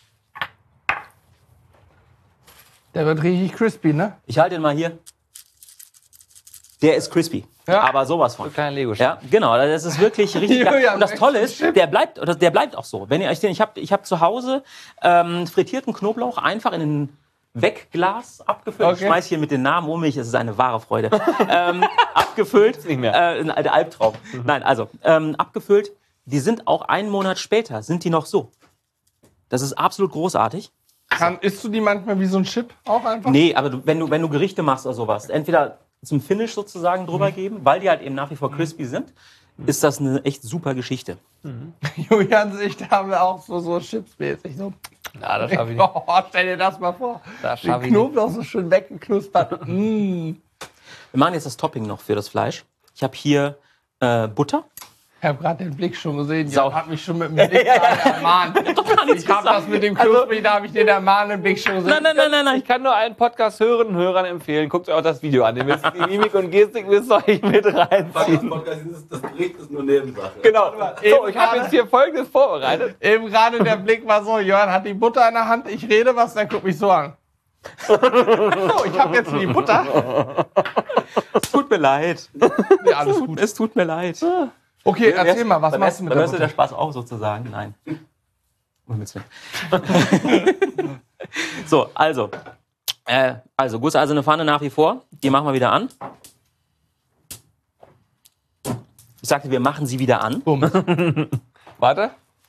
Der wird richtig crispy, ne? Ich halte ihn mal hier. Der ist crispy. Ja. Aber sowas von. So kleiner Lego. Ja, genau. Das ist wirklich richtig geil. Und das Tolle ist, der bleibt, der bleibt auch so. Wenn ihr euch den, ich habe, ich habe zu Hause ähm, frittierten Knoblauch einfach in ein Wegglas abgefüllt. Okay. Ich schmeiß hier mit den Namen um mich. Es ist eine wahre Freude. ähm, abgefüllt. Nicht mehr. Äh, ein alter Albtraum. Mhm. Nein, also ähm, abgefüllt. Die sind auch einen Monat später sind die noch so. Das ist absolut großartig. Kann, isst du die manchmal wie so ein Chip auch einfach? Nee, aber du, wenn, du, wenn du Gerichte machst oder sowas, entweder zum Finish sozusagen drüber mhm. geben, weil die halt eben nach wie vor crispy sind, ist das eine echt super Geschichte. Mhm. Julian und ich, da haben wir auch so, so Chips-mäßig. So. Ja, das schaffe ich nicht. Oh, stell dir das mal vor. Das Den Knoblauch so schön weggeknuspert. mm. Wir machen jetzt das Topping noch für das Fleisch. Ich habe hier äh, Butter. Ich habe gerade den Blick schon gesehen. Sau. Jörn hat mich schon mit dem Blick ermahnt. Ich habe das mit dem Knusprig, da habe ich den ermahnenden Blick schon gesehen. Nein, nein, nein, nein, nein. Ich kann nur einen Podcast hören und Hörern empfehlen. Guckt euch auch das Video an. Ihr müsst die Mimik und Gestik müsst ihr euch mit reinziehen. Das Gericht ist nur Nebensache. Genau. So, ich habe jetzt hier Folgendes vorbereitet. Eben gerade der Blick war so, Jörn hat die Butter in der Hand, ich rede was, der guckt mich so an. So, ich habe jetzt die Butter. Es tut mir leid. Ja, alles gut. Es tut mir leid. Okay, erzähl mal, was Beim machst du Essen- mit beim der Essen Butter? der Spaß auch sozusagen? Nein. So, also. Äh, also, gusseiserne Pfanne nach wie vor. Die machen wir wieder an. Ich sagte, wir machen sie wieder an. Bums. Warte.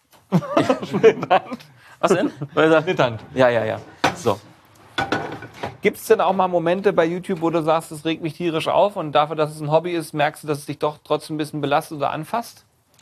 Was denn? Schnitthand. Ja, ja, ja. So. Gibt es denn auch mal Momente bei YouTube, wo du sagst, es regt mich tierisch auf und dafür, dass es ein Hobby ist, merkst du, dass es dich doch trotzdem ein bisschen belastet oder anfasst?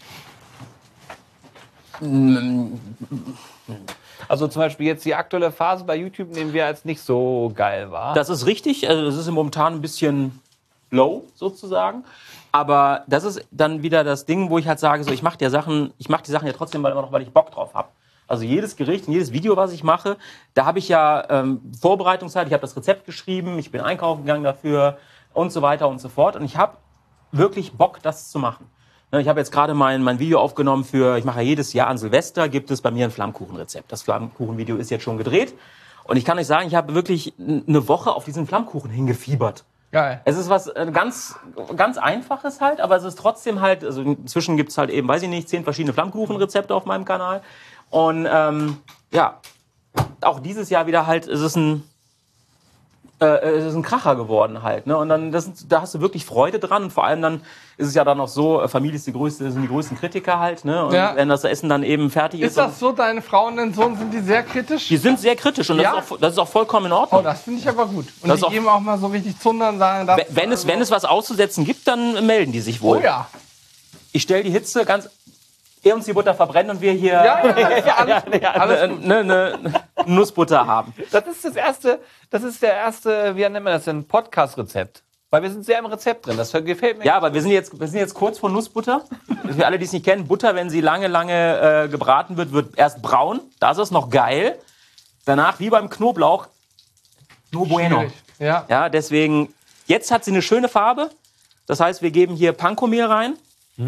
Also zum Beispiel jetzt die aktuelle Phase bei YouTube nehmen wir als nicht so geil wahr. Das ist richtig. Also, das ist momentan ein bisschen low sozusagen. Aber das ist dann wieder das Ding, wo ich halt sage, so, ich mache die Sachen, ich mache die Sachen ja trotzdem weil immer noch, weil ich Bock drauf habe. Also jedes Gericht und jedes Video, was ich mache, da habe ich ja ähm, Vorbereitungszeit, ich habe das Rezept geschrieben, ich bin einkaufen gegangen dafür und so weiter und so fort. Und ich habe wirklich Bock, das zu machen. Ne, ich habe jetzt gerade mein, mein Video aufgenommen für, ich mache ja jedes Jahr an Silvester, gibt es bei mir ein Flammkuchenrezept. Das Flammkuchenvideo ist jetzt schon gedreht. Und ich kann euch sagen, ich habe wirklich eine Woche auf diesen Flammkuchen hingefiebert. Geil. Es ist was äh, ganz, ganz Einfaches halt, aber es ist trotzdem halt, also inzwischen gibt es halt eben, weiß ich nicht, zehn verschiedene Flammkuchenrezepte auf meinem Kanal. Und ähm, ja, auch dieses Jahr wieder halt, ist es ein, äh, es ist ein Kracher geworden halt. Ne? Und dann, das, da hast du wirklich Freude dran. Und vor allem dann ist es ja dann auch so, Familie ist die größte, sind die größten Kritiker halt. Ne? Und Ja. wenn das Essen dann eben fertig ist. Ist das so, deine Frau und dein Sohn, sind die sehr kritisch? Die sind sehr kritisch und das, Ja? ist, auch, das ist auch vollkommen in Oh, Ordnung. das finde ich aber gut. Und Das die auch- geben auch mal so richtig Zunder und sagen, das, Wenn es, wenn es was auszusetzen gibt, dann melden die sich wohl. Oh ja. Ich stelle die Hitze ganz. Er uns die Butter verbrennt und wir hier Ja, ja, ja, alles gut. Alles gut. eine ne, ne Nussbutter haben. Das ist das erste, das ist der erste, wie nennt man das denn, Podcast-Rezept. Weil wir sind sehr im Rezept drin, das gefällt mir. Ja, aber wir sind jetzt, wir sind jetzt kurz vor Nussbutter. Für alle, die es nicht kennen, Butter, wenn sie lange, lange äh, gebraten wird, wird erst braun. Da ist es noch geil. Danach, wie beim Knoblauch, no bueno. Schwierig. Ja. Ja, deswegen, jetzt hat sie eine schöne Farbe. Das heißt, wir geben hier Panko-Mehl rein.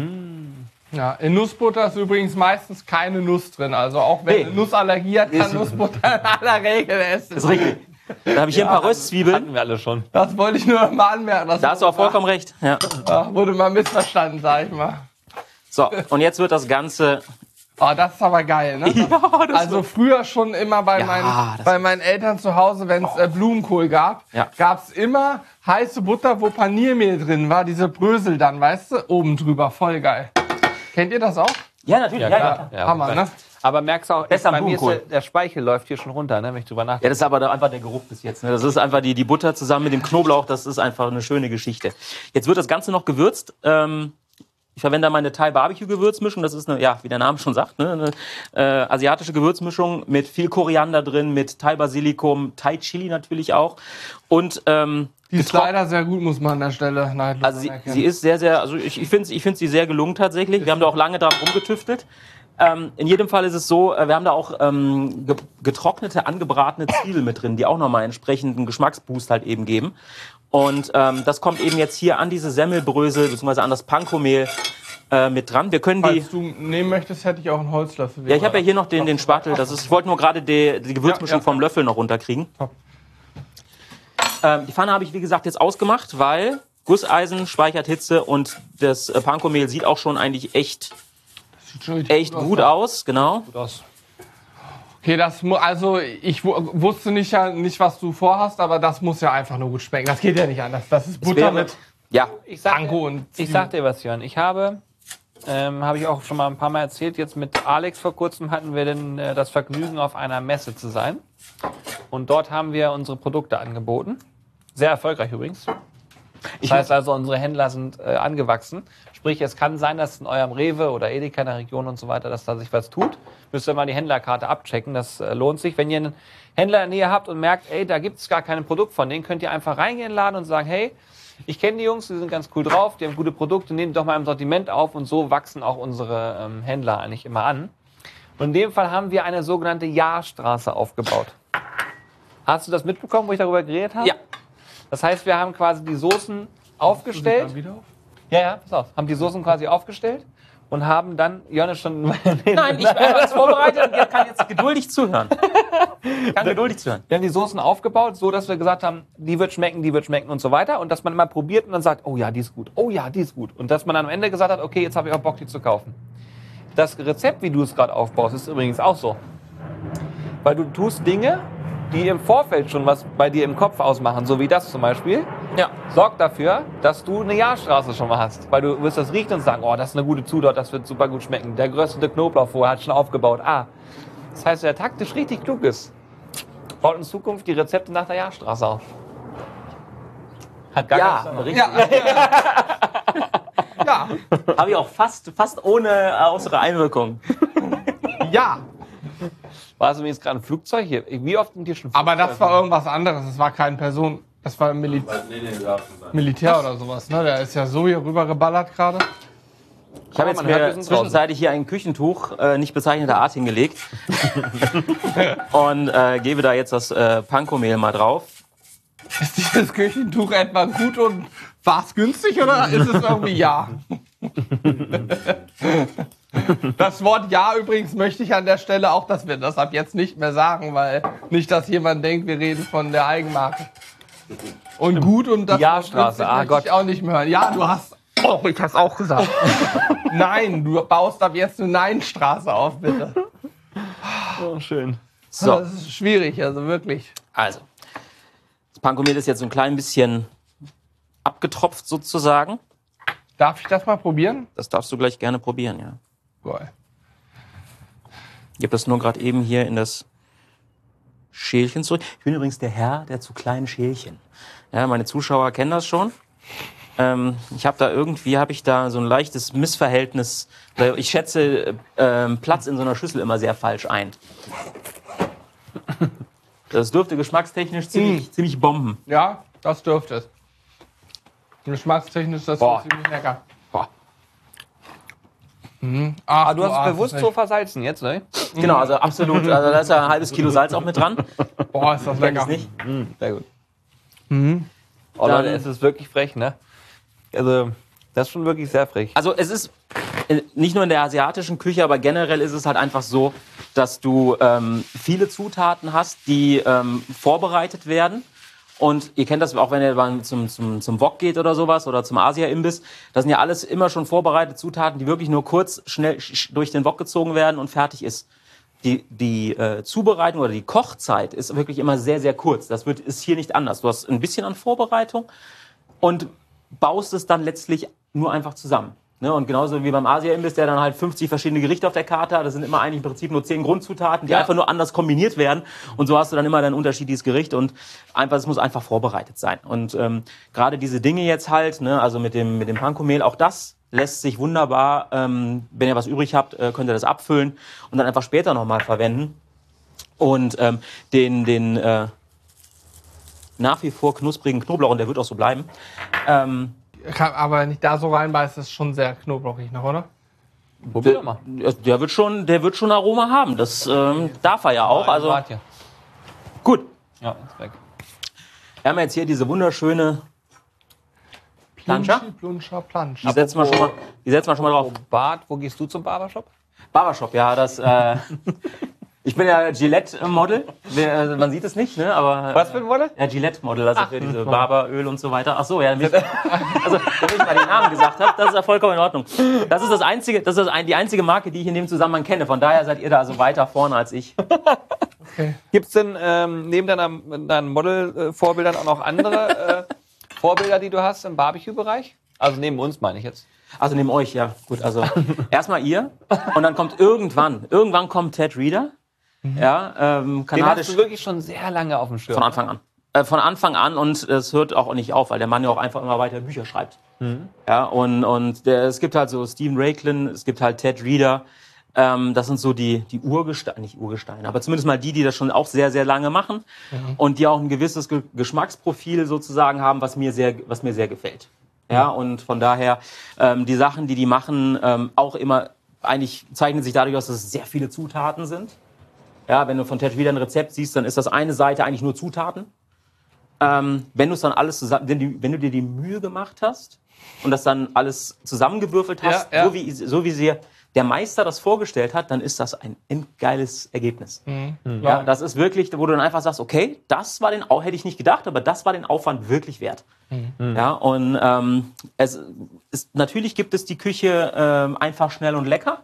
Ja, in Nussbutter ist übrigens meistens keine Nuss drin. Also auch wenn Nee. eine Nussallergie hat, kann Nussbutter in aller Regel essen. Das ist richtig. Da habe ich hier ein paar Röstzwiebeln. Hatten wir alle schon. Das wollte ich nur noch mal anmerken. Das Da hast du auch vollkommen recht. Ja. Ja, wurde mal missverstanden, sag ich mal. So, und jetzt wird das Ganze. Oh, das ist aber geil, ne? Also früher schon immer bei, Ja, meinen, das- bei meinen Eltern zu Hause, wenn es äh, Blumenkohl gab, Ja. gab's immer heiße Butter, wo Paniermehl drin war, diese Brösel dann, weißt du, oben drüber, voll geil. Kennt ihr das auch? Ja, natürlich. Ja, ja, Ja, Hammer, ne? Aber merkst du auch, Besser bei mir ist Blumenkohl. der, der Speichel läuft hier schon runter, ne, wenn ich drüber Ja, nachdenke. das ist aber da einfach der Geruch bis jetzt. Ne? Das ist einfach die, die Butter zusammen mit dem Knoblauch. Das ist einfach eine schöne Geschichte. Jetzt wird das Ganze noch gewürzt. Ähm, ich verwende da meine Thai-Barbecue-Gewürzmischung. Das ist eine, ja, wie der Name schon sagt, ne? eine äh, asiatische Gewürzmischung mit viel Koriander drin, mit Thai-Basilikum, Thai-Chili natürlich auch. Und ähm, Die ist getrock- leider sehr gut, muss man an der Stelle neidlos also sie, anerkennen. sie ist sehr, sehr, also ich, ich finde ich find sie sehr gelungen tatsächlich. Wir haben da auch lange dran rumgetüftelt. Ähm, in jedem Fall ist es so, äh, wir haben da auch ähm, ge getrocknete, angebratene Zwiebeln mit drin, die auch nochmal entsprechenden Geschmacksboost halt eben geben. Und ähm, das kommt eben jetzt hier an diese Semmelbrösel, beziehungsweise an das Panko-Mehl äh, mit dran. Wir können die... Falls du nehmen möchtest, hätte ich auch einen Holzlöffel. Ja, ich habe ja hier noch den, den Spatel. Das ist, ich wollte nur gerade die, die Gewürzmischung Ja, ja. vom Löffel noch runterkriegen. Top. Ähm, die Pfanne habe ich, wie gesagt, jetzt ausgemacht, weil Gusseisen speichert Hitze und das äh, Panko-Mehl sieht auch schon eigentlich echt, Sieht schon richtig echt gut aus. Genau. Okay, das mu also ich wu- wusste nicht, ja, nicht, was du vorhast, aber das muss ja einfach nur gut schmecken. Das geht ja nicht anders. Das ist Butter wäre- mit Ja, Ich sag, Panko und ich sag dir was, Jörn. Ich habe, ähm, habe ich auch schon mal ein paar Mal erzählt, jetzt mit Alex vor kurzem hatten wir denn, äh, das Vergnügen, auf einer Messe zu sein. Und dort haben wir unsere Produkte angeboten. Sehr erfolgreich übrigens. Das heißt also, unsere Händler sind äh, angewachsen. Sprich, es kann sein, dass in eurem Rewe oder Edeka in der Region und so weiter, dass da sich was tut. Müsst ihr mal die Händlerkarte abchecken, das äh, lohnt sich. Wenn ihr einen Händler in der Nähe habt und merkt, ey, da gibt es gar kein Produkt von denen, könnt ihr einfach reingehen in den Laden und sagen, hey, ich kenne die Jungs, die sind ganz cool drauf, die haben gute Produkte, nehmen doch mal im Sortiment auf und so wachsen auch unsere ähm, Händler eigentlich immer an. Und in dem Fall haben wir eine sogenannte Jahrstraße aufgebaut. Hast du das mitbekommen, wo ich darüber geredet habe? Ja. Das heißt, wir haben quasi die Soßen aufgestellt. Wieder auf? Ja, ja, pass auf. Haben die Soßen quasi aufgestellt und haben dann, Jörn ist schon... Nein, ich bin etwas vorbereitet und kann jetzt geduldig zuhören. Kann geduldig zuhören. Wir haben die Soßen aufgebaut, so dass wir gesagt haben, die wird schmecken, die wird schmecken und so weiter. Und dass man immer probiert und dann sagt, oh ja, die ist gut, oh ja, die ist gut. Und dass man dann am Ende gesagt hat, okay, jetzt habe ich auch Bock, die zu kaufen. Das Rezept, wie du es gerade aufbaust, ist übrigens auch so. Weil du tust Dinge, die im Vorfeld schon was bei dir im Kopf ausmachen, so wie das zum Beispiel. Ja. Sorgt dafür, dass du eine Jahrstraße schon mal hast. Weil du wirst das riechen und sagen, oh, das ist eine gute Zutat, das wird super gut schmecken. Der geröstete Knoblauch vorher hat schon aufgebaut. Ah, das heißt, wer taktisch richtig klug ist, baut in Zukunft die Rezepte nach der Jahrstraße auf. Hat gar Ja, keinen Sinn. richtig. Ja. Ja. Habe ich auch fast, fast ohne äußere Einwirkung. Ja. War es übrigens gerade ein Flugzeug hier? Wie oft sind die schon Aber das war irgendwas anderes. Das war keine Person. Das war Mil Nee, nee, darf nicht sein. Militär oder sowas. Ne? Der ist ja so hier rüber geballert gerade. Ich habe Aber jetzt man hört, wir mir sind zwischenzeitlich hier ein Küchentuch äh, nicht bezeichneter Art hingelegt und äh, gebe da jetzt das äh, Panko-Mehl mal drauf. Ist dieses Küchentuch etwa gut und war es günstig oder ist es irgendwie ja? Das Wort ja übrigens möchte ich an der Stelle auch, dass wir das ab jetzt nicht mehr sagen, weil nicht, dass jemand denkt, wir reden von der Eigenmarke. Und gut und das Ja-Straße, Wort ah möchte Gott. ich auch nicht mehr hören. Ja, du hast... Oh, ich hab's auch gesagt. Nein, du baust ab jetzt eine Nein-Straße auf, bitte. Oh, schön. So, Das ist schwierig, also wirklich. also. Das Panko-Mehl ist jetzt so ein klein bisschen abgetropft sozusagen. Darf ich das mal probieren? Das darfst du gleich gerne probieren, ja. Geil. Ich habe das nur gerade eben hier in das Schälchen zurück. Ich bin übrigens der Herr der zu kleinen Schälchen. Ja, meine Zuschauer kennen das schon. Ähm, ich habe da irgendwie, habe ich da so ein leichtes Missverhältnis. Ich schätze ähm, Platz in so einer Schüssel immer sehr falsch ein. Das dürfte geschmackstechnisch ziemlich, Mm. ziemlich bomben. Ja, das dürfte es. Geschmackstechnisch ist das Boah. ziemlich lecker. Boah. Mhm. Ach, Ah, du hast es ahnst bewusst nicht. so versalzen jetzt, ne? Genau, also absolut. Also da ist ja ein halbes Kilo Salz auch mit dran. Boah, ist das Kennt lecker. es nicht. Sehr gut. Mhm. Oh Dann- Leute, es ist wirklich frech, ne? Also, das ist schon wirklich sehr frech. Also es ist äh, nicht nur in der asiatischen Küche, aber generell ist es halt einfach so, dass du ähm, viele Zutaten hast, die ähm, vorbereitet werden. Und ihr kennt das auch, wenn ihr mal zum, zum, zum Wok geht oder sowas oder zum Asia-Imbiss. Das sind ja alles immer schon vorbereitete Zutaten, die wirklich nur kurz schnell sch- durch den Wok gezogen werden und fertig ist. Die, die äh, Zubereitung oder die Kochzeit ist wirklich immer sehr, sehr kurz. Das wird, ist hier nicht anders. Du hast ein bisschen an Vorbereitung und baust es dann letztlich nur einfach zusammen. Ne? Und genauso wie beim Asia-Imbiss, der dann halt fünfzig verschiedene Gerichte auf der Karte hat, das sind immer eigentlich im Prinzip nur zehn Grundzutaten, die Ja. einfach nur anders kombiniert werden. Und so hast du dann immer dein unterschiedliches Gericht und einfach, es muss einfach vorbereitet sein. Und ähm, gerade diese Dinge jetzt halt, ne, also mit dem, mit dem Panko-Mehl, auch das lässt sich wunderbar, ähm, wenn ihr was übrig habt, äh, könnt ihr das abfüllen und dann einfach später nochmal verwenden. Und ähm, den, den äh, nach wie vor knusprigen Knoblauch, und der wird auch so bleiben, ähm, Kann, aber wenn ich da so reinbeiße, ist es schon sehr knoblauchig noch, oder? Probier doch mal. der, der wird schon, der wird schon Aroma haben. Das ähm, darf er ja auch. Also Warte. gut. Ja, ist weg. Wir haben jetzt hier diese wunderschöne Planscher. Plunschi, Plunscher, Plansch. Die setzen wir schon mal, die setzen wir schon mal drauf. Bart, wo gehst du zum Barbershop? Barbershop, ja, das. Äh, ich bin ja Gillette-Model. Wer- äh, Man sieht es nicht, ne? Aber Was für ein Wolle? ja, Gillette-Model, also für diese Barberöl und so weiter. Ach so, ja, mich, also wenn ich mal den Namen gesagt habe, das ist ja vollkommen in Ordnung. Das ist das einzige, das ist das ein, die einzige Marke, die ich in dem Zusammenhang kenne. Von daher seid ihr da also weiter vorne als ich. Okay. Gibt es denn ähm, neben deiner, deinen Model-Vorbildern auch noch andere äh, Vorbilder, die du hast im Barbecue-Bereich? Also neben uns, meine ich jetzt. Also neben euch, ja. Gut, also erstmal ihr und dann kommt irgendwann, irgendwann kommt Ted Reader. Ja, ähm, Den hast kanadisch du wirklich schon sehr lange auf dem Schirm. von Anfang an. Äh, von Anfang an und es hört auch nicht auf, weil der Mann ja auch einfach immer weiter Bücher schreibt. Ja, und, und der, es gibt halt so Stephen Raiklin, es gibt halt Ted Reader. Ähm, das sind so die, die Urgesteine, nicht Urgesteine, aber zumindest mal die, die das schon auch sehr, sehr lange machen mhm. und die auch ein gewisses Ge- Geschmacksprofil sozusagen haben, was mir sehr, was mir sehr gefällt. Ja, und von daher, ähm, die Sachen, die die machen, ähm, auch immer, eigentlich zeichnet sich dadurch aus, dass es sehr viele Zutaten sind. Ja, wenn du von Tetch wieder ein Rezept siehst, dann ist das eine Seite eigentlich nur Zutaten. Ähm, wenn du es dann alles zusammen, wenn du, wenn du dir die Mühe gemacht hast und das dann alles zusammengewürfelt hast, ja, ja. so wie, so wie sie der Meister das vorgestellt hat, dann ist das ein endgeiles Ergebnis. Mhm. Ja, das ist wirklich, wo du dann einfach sagst, okay, das war den, hätte ich nicht gedacht, aber das war den Aufwand wirklich wert. Mhm. Ja, und ähm, es ist, natürlich gibt es die Küche ähm, einfach schnell und lecker.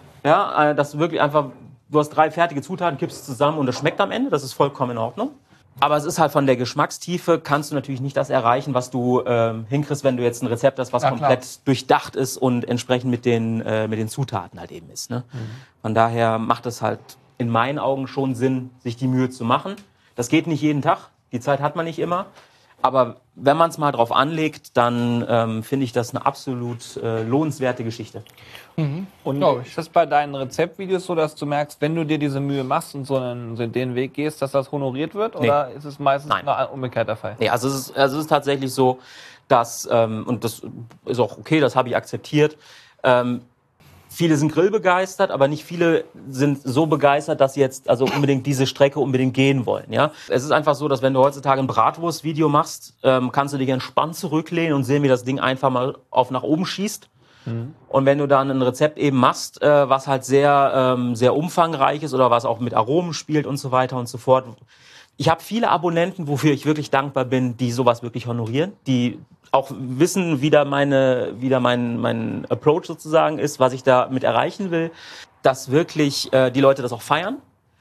Ja, das wirklich einfach, du hast drei fertige Zutaten, kippst es zusammen und es schmeckt am Ende, das ist vollkommen in Ordnung. Aber es ist halt von der Geschmackstiefe, kannst du natürlich nicht das erreichen, was du ähm, hinkriegst, wenn du jetzt ein Rezept hast, was ja, komplett klar. durchdacht ist und entsprechend mit den, äh, mit den Zutaten halt eben ist. Ne? Mhm. Von daher macht es halt in meinen Augen schon Sinn, sich die Mühe zu machen. Das geht nicht jeden Tag, die Zeit hat man nicht immer. Aber wenn man es mal drauf anlegt, dann ähm, finde ich das eine absolut äh, lohnenswerte Geschichte. Mhm. Und ist das bei deinen Rezeptvideos so, dass du merkst, wenn du dir diese Mühe machst und so einen, so den Weg gehst, dass das honoriert wird? Nee. Oder ist es meistens umgekehrt der Fall? Nee, also es ist, also es ist tatsächlich so, dass, ähm, und das ist auch okay, das habe ich akzeptiert, ähm, viele sind grillbegeistert, aber nicht viele sind so begeistert, dass sie jetzt also unbedingt diese Strecke unbedingt gehen wollen. Ja, es ist einfach so, dass wenn du heutzutage ein Bratwurst-Video machst, ähm, kannst du dich entspannt zurücklehnen und sehen, wie das Ding einfach mal auf nach oben schießt. Mhm. Und wenn du dann ein Rezept eben machst, äh, was halt sehr ähm, sehr umfangreich ist oder was auch mit Aromen spielt und so weiter und so fort. Ich habe viele Abonnenten, wofür ich wirklich dankbar bin, die sowas wirklich honorieren, die auch wissen, wie da meine, wie da mein, mein Approach sozusagen ist, was ich da mit erreichen will, dass wirklich äh, die Leute das auch feiern.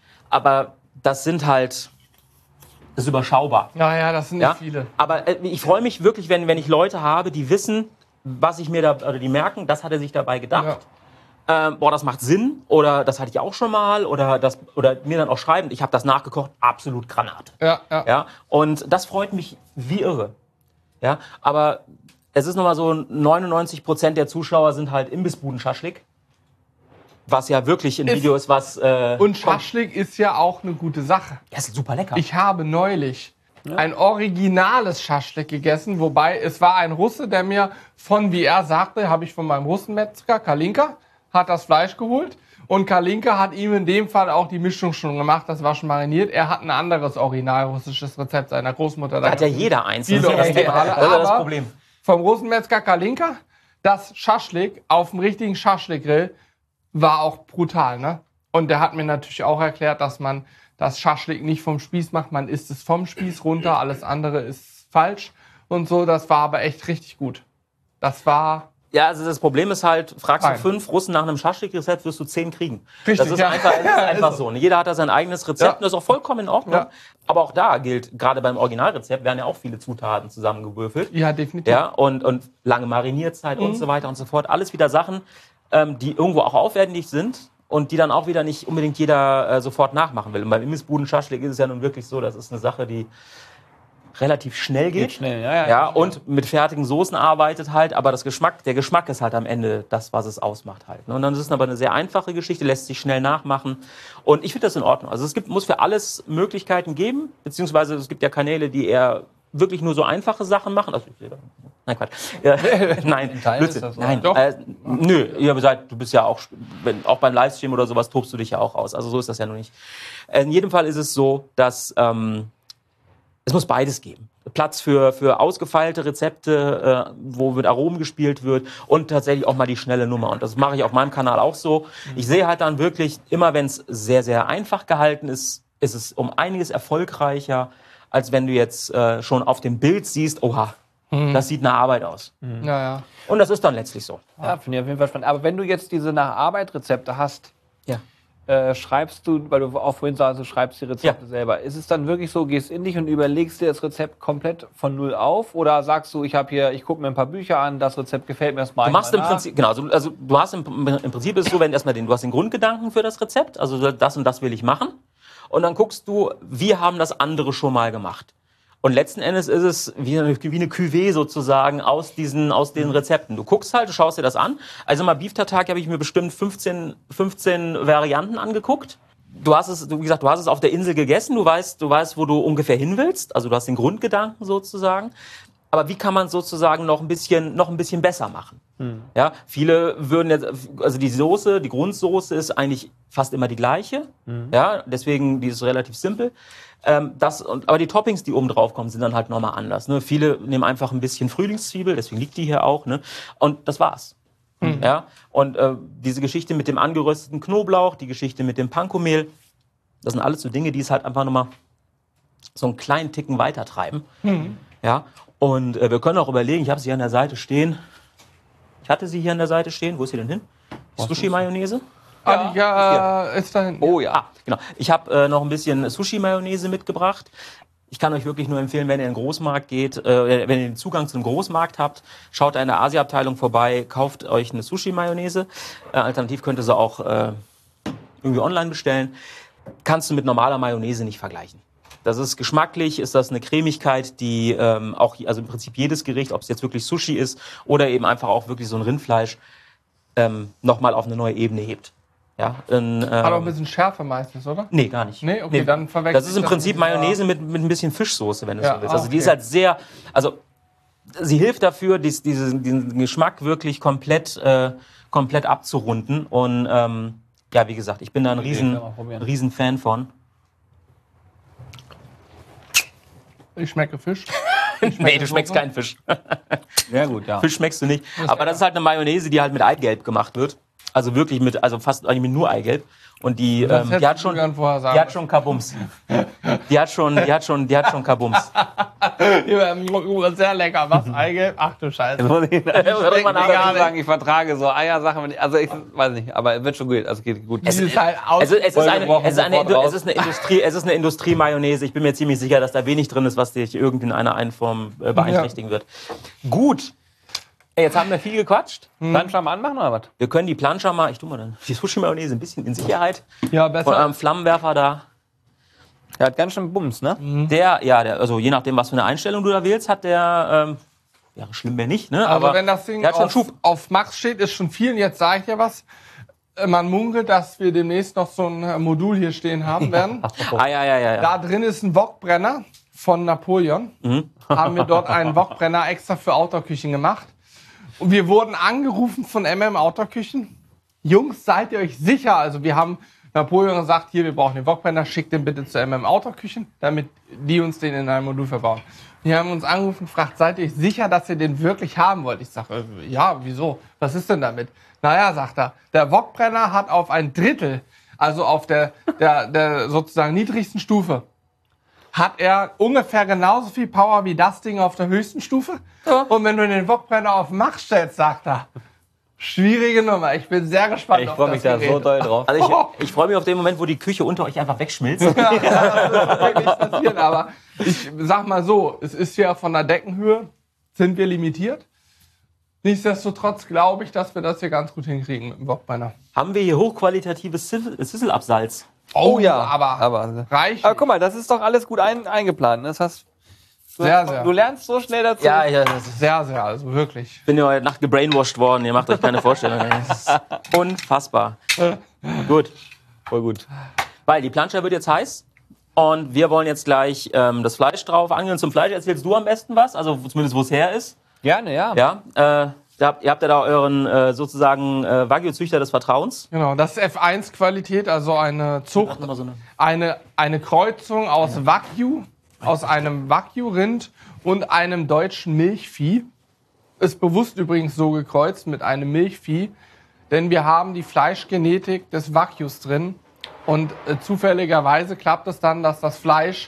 Aber das sind halt, das ist überschaubar. Ja, ja, das sind nicht ja? viele. Aber äh, ich freue mich wirklich, wenn, wenn ich Leute habe, die wissen, was ich mir da, oder die merken, das hat er sich dabei gedacht. Ja. Ähm, boah, das macht Sinn, oder das hatte ich auch schon mal, oder das, oder mir dann auch schreiben, ich habe das nachgekocht, absolut Granate. Ja, ja. Ja? Und das freut mich wie irre. Ja, aber es ist nochmal so, neunundneunzig Prozent der Zuschauer sind halt Imbissbuden-Schaschlik. Was ja wirklich ein Video ist, was... Äh, und Schaschlik ist ja auch eine gute Sache. Ja, ist super lecker. Ich habe neulich ja. ein originales Schaschlik gegessen, wobei es war ein Russe, der mir von, wie er sagte, habe ich von meinem Russenmetzger, Kalinka, hat das Fleisch geholt. Und Kalinka hat ihm in dem Fall auch die Mischung schon gemacht, das war schon mariniert. Er hat ein anderes original russisches Rezept seiner Großmutter. Da hat ja jeder eins. Viele das ist ja das Problem. Vom Russenmetzger Kalinka, das Schaschlik auf dem richtigen Schaschlikgrill war auch brutal, ne? Und der hat mir natürlich auch erklärt, dass man das Schaschlik nicht vom Spieß macht, man isst es vom Spieß runter, alles andere ist falsch und so. Das war aber echt richtig gut. Das war... Ja, also das Problem ist halt, fragst Nein. du fünf Russen nach einem Schaschlik-Rezept, wirst du zehn kriegen. Richtig, das ist ja. einfach, das ist einfach so. Jeder hat da sein eigenes Rezept ja. und das ist auch vollkommen in Ordnung. Ja. Aber auch da gilt, gerade beim Originalrezept werden ja auch viele Zutaten zusammengewürfelt. Ja, definitiv. Ja, und, und lange Marinierzeit mhm. und so weiter und so fort. Alles wieder Sachen, ähm, die irgendwo auch aufwendig sind und die dann auch wieder nicht unbedingt jeder äh, sofort nachmachen will. Und beim Imbissbuden-Schaschlik ist es ja nun wirklich so, das ist eine Sache, die relativ schnell geht, geht schnell, ja, ja, ja, und mit fertigen Soßen arbeitet halt, aber das Geschmack, der Geschmack ist halt am Ende das, was es ausmacht halt. Und dann ist es aber eine sehr einfache Geschichte, lässt sich schnell nachmachen und ich finde das in Ordnung. Also es gibt, muss für alles Möglichkeiten geben, beziehungsweise es gibt ja Kanäle, die eher wirklich nur so einfache Sachen machen. Also, nein, Quatsch. Ja, nein, Blödsinn. So. Nein, äh, nö, ihr seid, du bist ja auch, wenn, auch beim Livestream oder sowas tobst du dich ja auch aus. Also so ist das ja noch nicht. In jedem Fall ist es so, dass ähm, es muss beides geben. Platz für, für ausgefeilte Rezepte, äh, wo mit Aromen gespielt wird und tatsächlich auch mal die schnelle Nummer. Und das mache ich auf meinem Kanal auch so. Ich sehe halt dann wirklich, immer wenn es sehr, sehr einfach gehalten ist, ist es um einiges erfolgreicher, als wenn du jetzt äh, schon auf dem Bild siehst, oha, mhm. das sieht nach Arbeit aus. Mhm. Ja, ja. Und das ist dann letztlich so. Ja, finde ich auf jeden Fall spannend. Aber wenn du jetzt diese Nach-Arbeit-Rezepte hast, ja. Äh, schreibst du, weil du auch vorhin sagst, du schreibst die Rezepte ja. selber. Ist es dann wirklich so, gehst in dich und überlegst dir das Rezept komplett von null auf? Oder sagst du, ich habe hier, ich gucke mir ein paar Bücher an, das Rezept gefällt mir, das mache ich Du machst im nach. Prinzip, genau, also, also du hast im, im Prinzip ist es so, wenn erstmal den, du hast den Grundgedanken für das Rezept, also das und das will ich machen. Und dann guckst du, wie haben das andere schon mal gemacht? Und letzten Endes ist es wie eine, wie eine Cuvée sozusagen aus diesen, aus den Rezepten. Du guckst halt, du schaust dir das an. Also mal Beef Tartare habe ich mir bestimmt fünfzehn, fünfzehn Varianten angeguckt. Du hast es, wie gesagt, du hast es auf der Insel gegessen. Du weißt, du weißt, wo du ungefähr hin willst. Also du hast den Grundgedanken sozusagen. Aber wie kann man sozusagen noch ein bisschen, noch ein bisschen besser machen? Hm. Ja, viele würden jetzt, also die Soße, die Grundsoße ist eigentlich fast immer die gleiche. Hm. Ja, deswegen, die ist relativ simpel. Ähm, das, und, aber die Toppings, die oben drauf kommen, sind dann halt nochmal anders. Ne? Viele nehmen einfach ein bisschen Frühlingszwiebel, deswegen liegt die hier auch. Ne? Und das war's. Hm. Ja, und äh, diese Geschichte mit dem angerösteten Knoblauch, die Geschichte mit dem Panko-Mehl, das sind alles so Dinge, die es halt einfach nochmal so einen kleinen Ticken weitertreiben. Hm. Ja. Und äh, wir können auch überlegen, ich habe sie hier an der Seite stehen. Ich hatte sie hier an der Seite stehen. Wo ist sie denn hin? Sushi-Mayonnaise? Ja, ja ist da hinten. Oh ja, ah, genau. Ich habe äh, noch ein bisschen Sushi-Mayonnaise mitgebracht. Ich kann euch wirklich nur empfehlen, wenn ihr in den Großmarkt geht, äh, wenn ihr den Zugang zum Großmarkt habt, schaut da in der Asia-Abteilung vorbei, kauft euch eine Sushi-Mayonnaise. Äh, alternativ könnt ihr sie auch äh, irgendwie online bestellen. Kannst du mit normaler Mayonnaise nicht vergleichen. Das ist geschmacklich, ist das eine Cremigkeit, die ähm, auch, also im Prinzip jedes Gericht, ob es jetzt wirklich Sushi ist oder eben einfach auch wirklich so ein Rindfleisch, ähm, nochmal auf eine neue Ebene hebt. Ja, in, ähm, Hat auch ein bisschen Schärfe meistens, oder? Nee, gar nicht. Nee, okay, nee. Dann verwechselt. Das ist im Prinzip Mayonnaise mit, mit ein bisschen Fischsoße, wenn du ja, so willst. Also okay. Die ist halt sehr, also sie hilft dafür, dies, diesen, diesen Geschmack wirklich komplett, äh, komplett abzurunden. Und ähm, ja, wie gesagt, ich bin da ein riesen, riesen Fan von. Ich schmecke Fisch. Ich schmecke nee, du schmeckst keinen Fisch. Sehr gut, ja. Fisch schmeckst du nicht. Aber das ist halt eine Mayonnaise, die halt mit Eigelb gemacht wird. Also wirklich mit, also fast eigentlich mit nur Eigelb. Und die, ähm, die hat schon, die hat schon Kabums. Die hat schon, die hat schon, die hat schon Kabums. Sehr lecker. Was? Eigelb? Ach du Scheiße. Ich muss mal sagen, ich vertrage so Eiersachen. Also ich weiß nicht, aber es wird schon gut. Also geht gut. Es ist halt also es ist eine, es ist eine, es ist eine Industrie, es ist eine Industrie-Mayonnaise. Ich bin mir ziemlich sicher, dass da wenig drin ist, was dich irgendwie in einer einen Form äh, beeinträchtigen ja. wird. Gut. Jetzt haben wir viel gequatscht. Hm. Plancha mal anmachen oder was? Wir können die Plancha mal, ich tue mal dann die Sushi-Mayonnaise ein bisschen in Sicherheit. Ja, besser. Von eurem Flammenwerfer da. Der hat ganz schön Bums, ne? Mhm. Der, ja, der, also je nachdem, was für eine Einstellung du da wählst, hat der, ähm, ja, schlimm wäre nicht, ne? Also aber wenn das Ding auf, auf Max steht, ist schon viel. Und jetzt sage ich dir was. Man munkelt, dass wir demnächst noch so ein Modul hier stehen haben werden. ah, ja, ja, ja, ja. Da drin ist ein Wokbrenner von Napoleon. Mhm. Haben wir dort einen Wokbrenner extra für Outdoor-Küchen gemacht. Und wir wurden angerufen von M M Outdoor-Küchen. Jungs, seid ihr euch sicher? Also wir haben Napoleon gesagt, hier, wir brauchen den Wokbrenner, schickt den bitte zu M M Outdoor-Küchen, damit die uns den in einem Modul verbauen. Die haben uns angerufen und gefragt, seid ihr euch sicher, dass ihr den wirklich haben wollt? Ich sage, äh, ja, wieso? Was ist denn damit? Naja, sagt er, der Wokbrenner hat auf ein Drittel, also auf der, der, der sozusagen niedrigsten Stufe, hat er ungefähr genauso viel Power wie das Ding auf der höchsten Stufe. Ja. Und wenn du den Wokbrenner auf Max stellst, sagt er, schwierige Nummer. Ich bin sehr gespannt. Ich freue mich da so doll drauf. Also ich, ich freue mich auf den Moment, wo die Küche unter euch einfach wegschmilzt. Ja, das wird wirklich passieren. Aber ich sag mal so, es ist ja von der Deckenhöhe, sind wir limitiert. Nichtsdestotrotz glaube ich, dass wir das hier ganz gut hinkriegen mit dem Wokbrenner. Haben wir hier hochqualitatives Sizzle-Absalz? Oh, oh ja, aber, aber reicht. Aber guck mal, das ist doch alles gut ein, eingeplant. Das heißt, du, sehr, sehr. Du lernst so schnell dazu. Ja, ja, das ist sehr, sehr, also wirklich. Ich bin ja heute Nacht gebrainwashed worden, ihr macht euch keine Vorstellung. Das ist unfassbar. Gut. Voll gut. Weil die Plancha wird jetzt heiß und wir wollen jetzt gleich ähm, das Fleisch drauf angehen. Zum Fleisch erzählst du am besten was, also zumindest wo es her ist. Gerne, ja. Ja, äh, da habt, ihr habt ja da euren äh, sozusagen äh, Wagyu-Züchter des Vertrauens. Genau, das ist F eins Qualität, also eine Zucht, so eine, eine, eine Kreuzung aus ja. Wagyu, aus einem Wagyu-Rind und einem deutschen Milchvieh. Ist bewusst übrigens so gekreuzt mit einem Milchvieh, denn wir haben die Fleischgenetik des Wagyus drin und äh, zufälligerweise klappt es dann, dass das Fleisch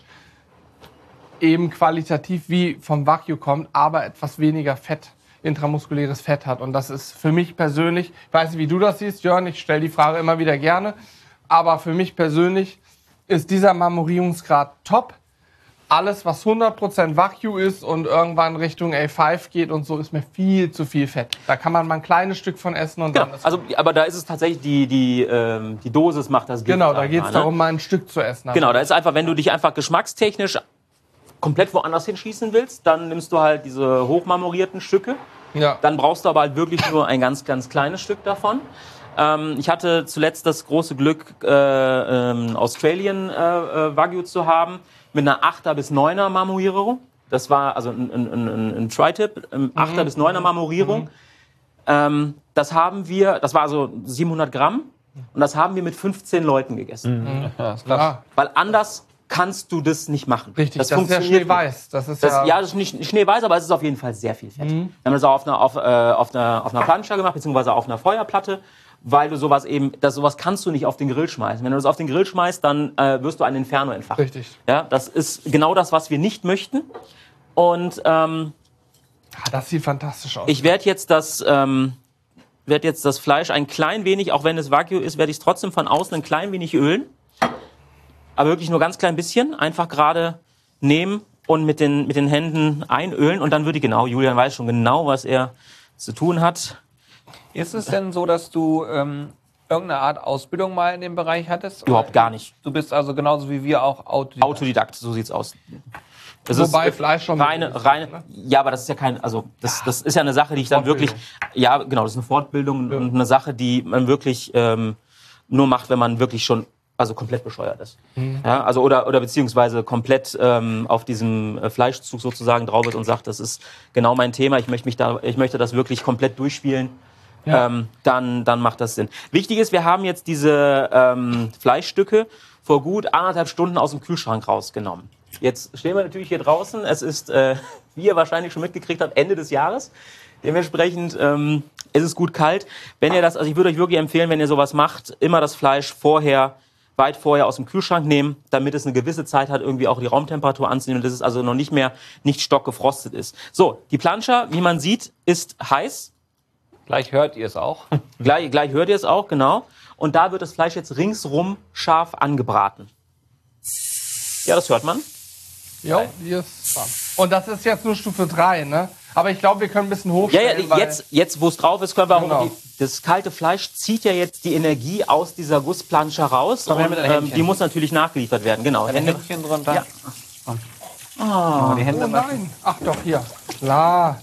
eben qualitativ wie vom Wagyu kommt, aber etwas weniger Fett, intramuskuläres Fett hat. Und das ist für mich persönlich, ich weiß nicht, wie du das siehst, Jörn, ich stelle die Frage immer wieder gerne, aber für mich persönlich ist dieser Marmorierungsgrad top. Alles, was hundert Prozent Wagyu ist und irgendwann Richtung A fünf geht und so, ist mir viel zu viel Fett. Da kann man mal ein kleines Stück von essen und genau. dann ist also, aber da ist es tatsächlich, die, die, ähm, die Dosis macht das Gift. Genau, da geht es ne? darum, mal ein Stück zu essen. Genau, da ist einfach, wenn du dich einfach geschmackstechnisch komplett woanders hinschießen willst, dann nimmst du halt diese hochmarmorierten Stücke. Ja. Dann brauchst du aber halt wirklich nur ein ganz, ganz kleines Stück davon. Ähm, ich hatte zuletzt das große Glück, äh, ähm, Australian äh, Wagyu zu haben, mit einer achter bis neuner Marmorierung. Das war also ein, ein, ein, ein Tri-Tip, ähm, achter bis neuner Marmorierung. Mhm. Ähm, das haben wir, das war also siebenhundert Gramm und das haben wir mit fünfzehn Leuten gegessen. Mhm. Ja, ist klar. Weil anders kannst du das nicht machen. Richtig, das, das funktioniert ist ja Schneeweiß. Das ist das, ja, ja, das ist nicht Schneeweiß, aber es ist auf jeden Fall sehr viel Fett. Mhm. Wir haben das auch auf einer, auf, äh, auf einer, auf einer Plancha gemacht, beziehungsweise auf einer Feuerplatte, weil du sowas eben, das, sowas kannst du nicht auf den Grill schmeißen. Wenn du das auf den Grill schmeißt, dann äh, wirst du ein Inferno entfachen. Richtig. Ja, das ist genau das, was wir nicht möchten. Und ähm, ah, das sieht fantastisch aus. Ich werde jetzt das, ähm, werde jetzt das Fleisch ein klein wenig, auch wenn es Wagyu ist, werde ich es trotzdem von außen ein klein wenig ölen. Aber wirklich nur ganz klein bisschen. Einfach gerade nehmen und mit den, mit den Händen einölen. Und dann würde ich genau, Julian weiß schon genau, was er zu tun hat. Ist es denn so, dass du ähm, irgendeine Art Ausbildung mal in dem Bereich hattest? Überhaupt gar nicht. Du bist also genauso wie wir auch Autodidakt. Autodidakt, so sieht's aus. Das Wobei ist Fleisch schon reine, reine, ne? Ja, aber das ist ja kein, also das, ja. das ist ja eine Sache, die ich dann wirklich, ja, genau, das ist eine Fortbildung ja. und eine Sache, die man wirklich ähm, nur macht, wenn man wirklich schon, also komplett bescheuert ist. Mhm. Ja, also oder oder beziehungsweise komplett ähm, auf diesem äh, Fleischzug sozusagen drauf ist und sagt, das ist genau mein Thema, ich möchte mich da, ich möchte das wirklich komplett durchspielen. Ja. Ähm, dann, dann macht das Sinn. Wichtig ist, wir haben jetzt diese ähm, Fleischstücke vor gut anderthalb Stunden aus dem Kühlschrank rausgenommen. Jetzt stehen wir natürlich hier draußen. Es ist, äh, wie ihr wahrscheinlich schon mitgekriegt habt, Ende des Jahres. Dementsprechend ähm, ist es gut kalt. Wenn ihr das, also ich würde euch wirklich empfehlen, wenn ihr sowas macht, immer das Fleisch vorher, weit vorher aus dem Kühlschrank nehmen, damit es eine gewisse Zeit hat, irgendwie auch die Raumtemperatur anzunehmen und dass es also noch nicht mehr nicht stockgefrostet ist. So, die Plancha, wie man sieht, ist heiß. Gleich hört ihr es auch. Gleich, gleich hört ihr es auch, genau. Und da wird das Fleisch jetzt ringsrum scharf angebraten. Ja, das hört man. Ja, hier ist warm. Und das ist jetzt nur Stufe drei, ne? Aber ich glaube, wir können ein bisschen hochstellen. Ja, ja, jetzt, jetzt wo es drauf ist, können wir auch genau. noch die, das kalte Fleisch zieht ja jetzt die Energie aus dieser Gussplansche raus. Und, ähm, die muss natürlich nachgeliefert werden, genau. Ein Hände. Händchen drunter. Ja. Oh, die Hände oh nein. Ach doch, hier. Klar.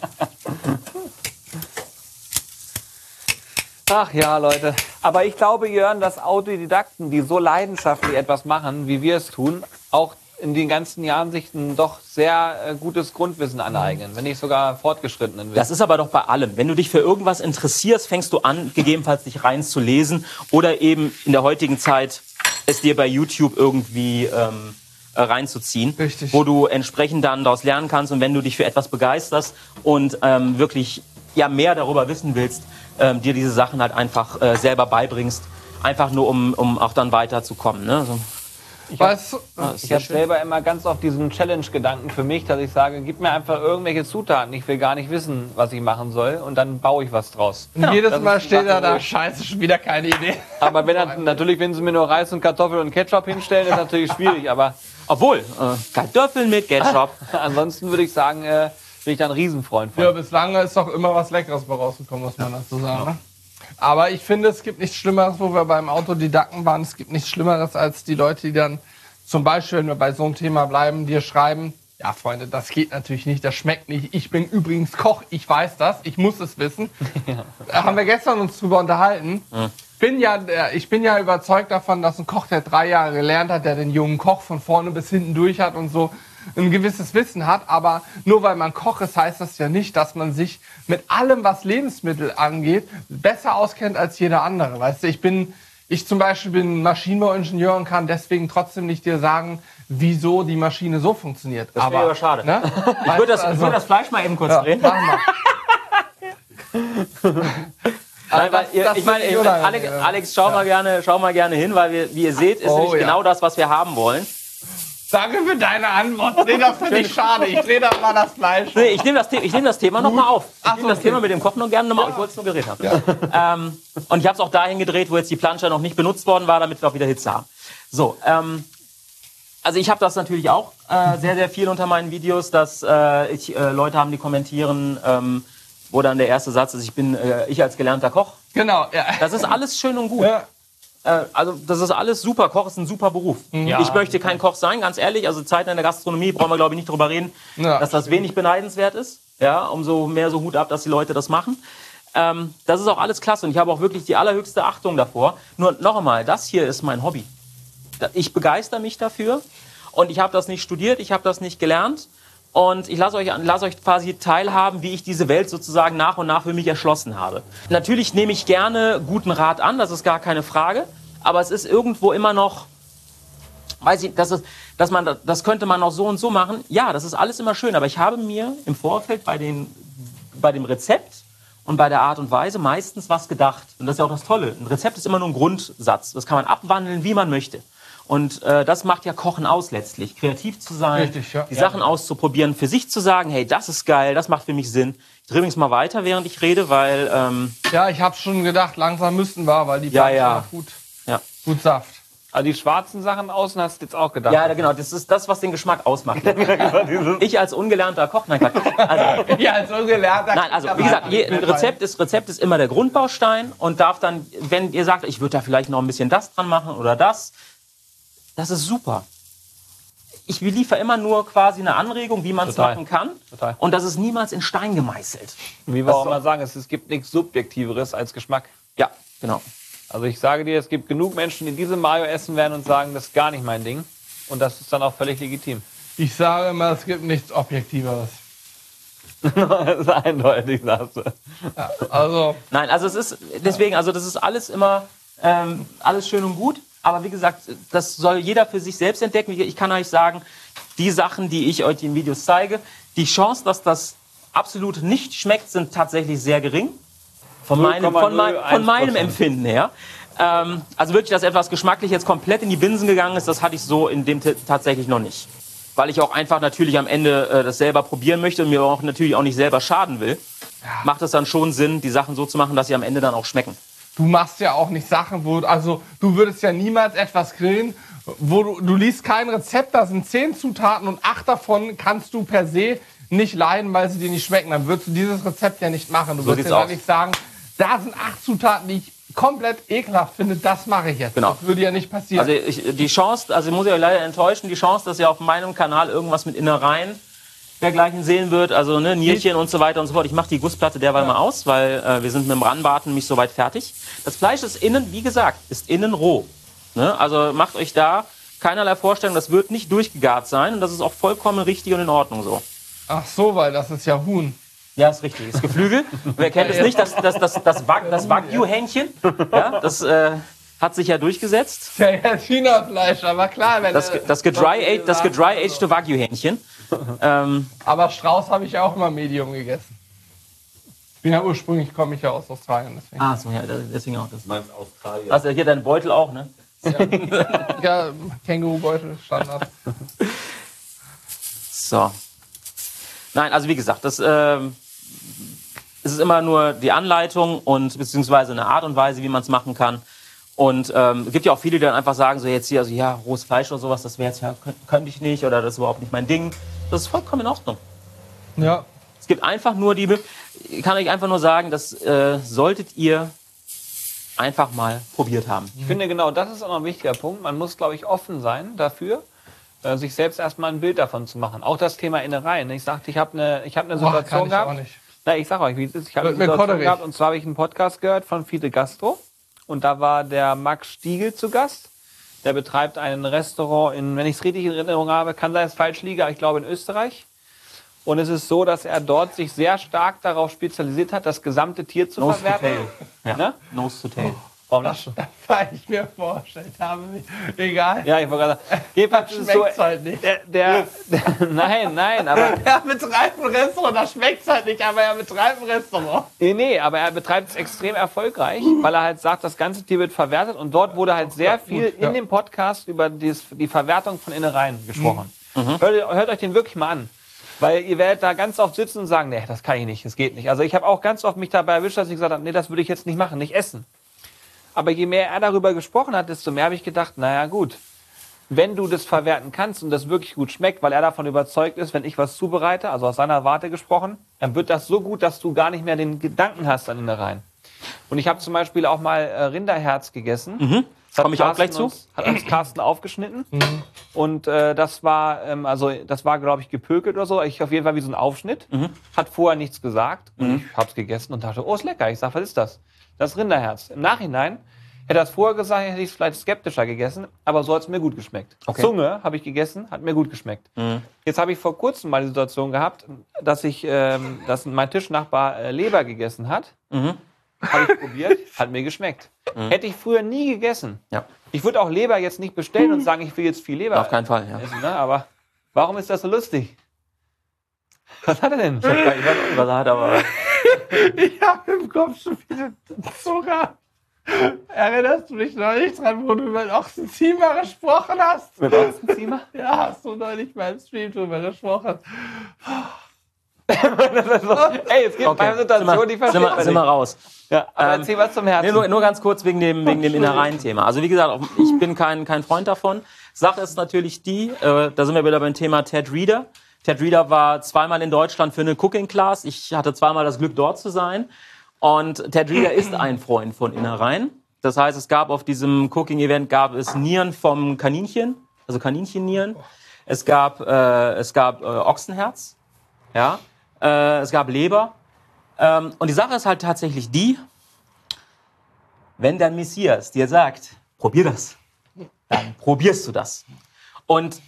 Ach ja, Leute. Aber ich glaube, Jörn, dass Autodidakten, die so leidenschaftlich etwas machen, wie wir es tun, auch in den ganzen Jahren sich ein doch sehr äh, gutes Grundwissen aneignen, wenn nicht sogar fortgeschrittenen Wissen. Das ist aber doch bei allem. Wenn du dich für irgendwas interessierst, fängst du an, gegebenenfalls dich reinzulesen oder eben in der heutigen Zeit es dir bei YouTube irgendwie ähm, reinzuziehen, Richtig. Wo du entsprechend dann daraus lernen kannst. Und wenn du dich für etwas begeisterst und ähm, wirklich ja mehr darüber wissen willst, ähm, dir diese Sachen halt einfach äh, selber beibringst, einfach nur um, um auch dann weiterzukommen. Ne? So. Ich habe hab selber immer ganz oft diesen Challenge-Gedanken für mich, dass ich sage, gib mir einfach irgendwelche Zutaten, ich will gar nicht wissen, was ich machen soll und dann baue ich was draus. Und ja, jedes Mal steht er da, scheiße, schon wieder keine Idee. Aber wenn er, natürlich, wenn sie mir nur Reis und Kartoffeln und Ketchup hinstellen, ist natürlich schwierig, aber... Obwohl, äh, Kartoffeln mit Ketchup. Ansonsten würde ich sagen, äh, bin ich da ein Riesenfreund von. Ja, bislang ist doch immer was Leckeres bei rausgekommen, muss man dazu sagen. Ne? Aber ich finde, es gibt nichts Schlimmeres, wo wir beim Autodidakten waren, es gibt nichts Schlimmeres als die Leute, die dann zum Beispiel, wenn wir bei so einem Thema bleiben, dir schreiben, ja Freunde, das geht natürlich nicht, das schmeckt nicht. Ich bin übrigens Koch, ich weiß das, ich muss es wissen. Ja. Da haben wir gestern uns drüber unterhalten. Ja. Bin ja, ich bin ja überzeugt davon, dass ein Koch, der drei Jahre gelernt hat, der den jungen Koch von vorne bis hinten durch hat und so ein gewisses Wissen hat. Aber nur weil man Koch ist, heißt das ja nicht, dass man sich mit allem, was Lebensmittel angeht, besser auskennt als jeder andere. Weißt du, ich bin, ich zum Beispiel bin Maschinenbauingenieur und kann deswegen trotzdem nicht dir sagen, wieso die Maschine so funktioniert. Das wäre aber schade. Ne? Ich würde das, also, würd das Fleisch mal eben kurz ja, drehen. Machen wir. Nein, weil ihr, ich meine, Alex, Alex, schau, ja. mal gerne, schau mal gerne hin, weil wir, wie ihr seht, ist oh, nämlich ja. genau das, was wir haben wollen. Danke für deine Antwort. Nee, das finde ich schade. Ich drehe da mal das Fleisch. Nee, ich nehme das, ich nehm das Thema nochmal auf. Ich nehme so, das okay. Thema mit dem Kochen noch gerne nochmal auf. Ja. Ich wollte es nur geredet haben. Ja. Ähm, und ich habe es auch dahin gedreht, wo jetzt die Plancha noch nicht benutzt worden war, damit wir auch wieder Hitze haben. So, ähm, also ich habe das natürlich auch äh, sehr, sehr viel unter meinen Videos, dass äh, ich äh, Leute haben, die kommentieren, ähm, wo dann der erste Satz ist, ich bin äh, ich als gelernter Koch. Genau, ja. Das ist alles schön und gut. Ja. äh, also das ist alles super. Koch ist ein super Beruf. Ja. Ich möchte kein Koch sein, ganz ehrlich. Also Zeiten in der Gastronomie brauchen wir, glaube ich, nicht drüber reden, ja. dass das wenig beneidenswert ist. Ja, umso mehr so Hut ab, dass die Leute das machen. Ähm, das ist auch alles klasse und ich habe auch wirklich die allerhöchste Achtung davor. Nur noch einmal, das hier ist mein Hobby. Ich begeister mich dafür und ich habe das nicht studiert, ich habe das nicht gelernt. Und ich lasse euch, lasse euch quasi teilhaben, wie ich diese Welt sozusagen nach und nach für mich erschlossen habe. Natürlich nehme ich gerne guten Rat an, das ist gar keine Frage. Aber es ist irgendwo immer noch, weiß ich, das, ist, dass man, das könnte man auch so und so machen. Ja, das ist alles immer schön. Aber ich habe mir im Vorfeld bei, den, bei dem Rezept und bei der Art und Weise meistens was gedacht. Und das ist ja auch das Tolle. Ein Rezept ist immer nur ein Grundsatz. Das kann man abwandeln, wie man möchte. Und äh, das macht ja Kochen aus letztlich. Kreativ zu sein, Richtig, ja. die ja. Sachen auszuprobieren, für sich zu sagen, hey, das ist geil, das macht für mich Sinn. Ich drehe übrigens mal weiter, während ich rede, weil... Ähm, ja, ich habe schon gedacht, langsam müssten wir, weil die ja, ja. gut, ja. gut Saft. Also die schwarzen Sachen außen hast du jetzt auch gedacht. Ja, genau, das ist das, was den Geschmack ausmacht. Ich als ungelernter Koch, nein, also, ich als ungelernter Nein, also wie gesagt, je, ein Rezept ist, Rezept ist immer der Grundbaustein und darf dann, wenn ihr sagt, ich würde da vielleicht noch ein bisschen das dran machen oder das, das ist super. Ich liefere immer nur quasi eine Anregung, wie man es machen kann. Total. Und das ist niemals in Stein gemeißelt. Wie wir auch immer sagen, es, es gibt nichts Subjektiveres als Geschmack. Ja, genau. Also ich sage dir, es gibt genug Menschen, die diese Mayo essen werden und sagen, das ist gar nicht mein Ding. Und das ist dann auch völlig legitim. Ich sage immer, es gibt nichts Objektiveres. Das ist eindeutig, sagst du. Ja, also Nein, also es ist deswegen, also das ist alles immer ähm, alles schön und gut. Aber wie gesagt, das soll jeder für sich selbst entdecken. Ich kann euch sagen, die Sachen, die ich euch in Videos zeige, die Chance, dass das absolut nicht schmeckt, sind tatsächlich sehr gering. Von meinem, von, mein, von meinem Empfinden her. Ähm, also wirklich, dass etwas geschmacklich jetzt komplett in die Binsen gegangen ist, das hatte ich so in dem t- tatsächlich noch nicht. Weil ich auch einfach natürlich am Ende äh, das selber probieren möchte und mir auch natürlich auch nicht selber schaden will, ja. macht es dann schon Sinn, die Sachen so zu machen, dass sie am Ende dann auch schmecken. Du machst ja auch nicht Sachen, wo, also du würdest ja niemals etwas grillen, wo du, du liest kein Rezept, da sind zehn Zutaten und acht davon kannst du per se nicht leiden, weil sie dir nicht schmecken. Dann würdest du dieses Rezept ja nicht machen. Du So würdest sieht's ja aus. nicht sagen, da sind acht Zutaten, die ich komplett ekelhaft finde, das mache ich jetzt. Genau. Das würde ja nicht passieren. Also ich, die Chance, also muss ich euch leider enttäuschen, die Chance, dass ihr auf meinem Kanal irgendwas mit Innereien dergleichen sehen wird, also ne, Nierchen und so weiter und so fort. Ich mache die Gussplatte derweil ja. mal aus, weil äh, wir sind mit dem Ranbaten nicht so weit fertig. Das Fleisch ist innen, wie gesagt, ist innen roh. Ne? Also macht euch da keinerlei Vorstellung, das wird nicht durchgegart sein und das ist auch vollkommen richtig und in Ordnung so. Ach so, weil das ist ja Huhn. Ja, ist richtig. Ist Geflügel. Wer kennt es nicht? Das, das, das, das, Wag, das Wagyu-Hähnchen. Ja, das äh, hat sich ja durchgesetzt. Ja, ja, China-Fleisch, aber klar. Wenn das das gedry-aged das gedry-aged Wagyu-Hähnchen. Ähm, aber Strauß habe ich ja auch immer Medium gegessen. Ich bin ja ursprünglich, komme ich ja aus Australien. Deswegen. ah, so, ja, deswegen auch das. Du meinst Australien? Also hier dein Beutel auch, ne? Ja, ja Kängurubeutel, Standard. So. Nein, also wie gesagt, das ähm, es ist immer nur die Anleitung und beziehungsweise eine Art und Weise, wie man es machen kann. Und ähm, es gibt ja auch viele, die dann einfach sagen, so jetzt hier, also ja, rohes Fleisch oder sowas, das wäre jetzt ja, könnte könnt ich nicht oder das ist überhaupt nicht mein Ding. Das ist vollkommen in Ordnung. Ja. Es gibt einfach nur die, ich kann euch einfach nur sagen, das äh, solltet ihr einfach mal probiert haben. Ich finde genau, das ist auch noch ein wichtiger Punkt. Man muss, glaube ich, offen sein dafür, äh, sich selbst erstmal ein Bild davon zu machen. Auch das Thema Innereien. Ich sagte, ich habe eine, ich habe eine Boah, Situation kann ich gehabt. auch nicht. Na, ich sag euch, wie es ist. Ich habe eine Wird mir Situation kodderig. gehabt und zwar habe ich einen Podcast gehört von Fide Gastro und da war der Max Stiegel zu Gast. Der betreibt ein Restaurant in, wenn ich es richtig in Erinnerung habe, kann sein, dass es falsch liege, aber ich glaube in Österreich. Und es ist so, dass er dort sich sehr stark darauf spezialisiert hat, das gesamte Tier zu Nose to verwerten. tail. Ja. Ne? Nose to tail. Warum lachst du? Weil ich mir vorgestellt habe, egal. Ja, ich wollte gerade sagen. Jedenfalls ist es so, Schmeckt's halt nicht. der, der, der, nein, nein, aber Er betreibt ein Restaurant, da schmeckt's halt nicht, aber er betreibt ein Restaurant. nee, nee, aber er betreibt es extrem erfolgreich, weil er halt sagt, das ganze Tier wird verwertet und dort wurde halt sehr viel in dem Podcast über dies, die Verwertung von Innereien gesprochen. Mhm. Hört, hört euch den wirklich mal an. Weil ihr werdet da ganz oft sitzen und sagen, nee, das kann ich nicht, das geht nicht. Also ich habe auch ganz oft mich dabei erwischt, dass ich gesagt habe, nee, das würde ich jetzt nicht machen, nicht essen. Aber je mehr er darüber gesprochen hat, desto mehr habe ich gedacht, naja gut, wenn du das verwerten kannst und das wirklich gut schmeckt, weil er davon überzeugt ist, wenn ich was zubereite, also aus seiner Warte gesprochen, dann wird das so gut, dass du gar nicht mehr den Gedanken hast an Innereien. Und ich habe zum Beispiel auch mal äh, Rinderherz gegessen. Mhm. Komme ich auch gleich zu. Uns, hat uns Carsten aufgeschnitten. Mhm. Und äh, das war, ähm, also das war, glaube ich, gepökelt oder so. Ich auf jeden Fall wie so ein Aufschnitt. Mhm. Hat vorher nichts gesagt. Und Mhm. ich hab's gegessen und dachte, oh, ist lecker. Ich sag, was ist das? Das Rinderherz. Im Nachhinein hätte er es vorher gesagt, hätte ich es vielleicht skeptischer gegessen. Aber so hat es mir gut geschmeckt. Okay. Zunge habe ich gegessen, hat mir gut geschmeckt. Mhm. Jetzt habe ich vor kurzem mal die Situation gehabt, dass ich, ähm, dass mein Tischnachbar äh, Leber gegessen hat. Mhm. Habe ich probiert, hat mir geschmeckt. Mhm. Hätte ich früher nie gegessen. Ja. Ich würde auch Leber jetzt nicht bestellen und sagen, ich will jetzt viel Leber Auf keinen Fall, ja. essen. Ne? Aber warum ist das so lustig? Was hat er denn? Ich weiß nicht, was er hat, aber... Ich habe im Kopf schon wieder Zucker. Erinnerst du dich neulich dran, wo du über den Ochsenziemer gesprochen hast? Mit Ochsenziemer? Ja, hast du neulich beim Stream drüber gesprochen. Ey, es gibt Okay. eine Situation, die sind versteht wir, man sind wir nicht. raus. Ja, aber Ähm, erzähl was zum Herzen. Nee, nur, nur ganz kurz wegen dem, wegen dem Innereien-Thema. Also wie gesagt, auch ich bin kein, kein Freund davon. Sache ist natürlich die, äh, da sind wir wieder beim Thema Ted Reader. Ted Reader war zweimal in Deutschland für eine Cooking Class. Ich hatte zweimal das Glück, dort zu sein. Und Ted Reader ist ein Freund von Innereien. Das heißt, es gab auf diesem Cooking-Event gab es Nieren vom Kaninchen, also Kaninchennieren. Es gab, äh, es gab äh, Ochsenherz, ja. Äh, es gab Leber. Ähm, und die Sache ist halt tatsächlich die, wenn der Messias dir sagt, probier das, dann probierst du das. Und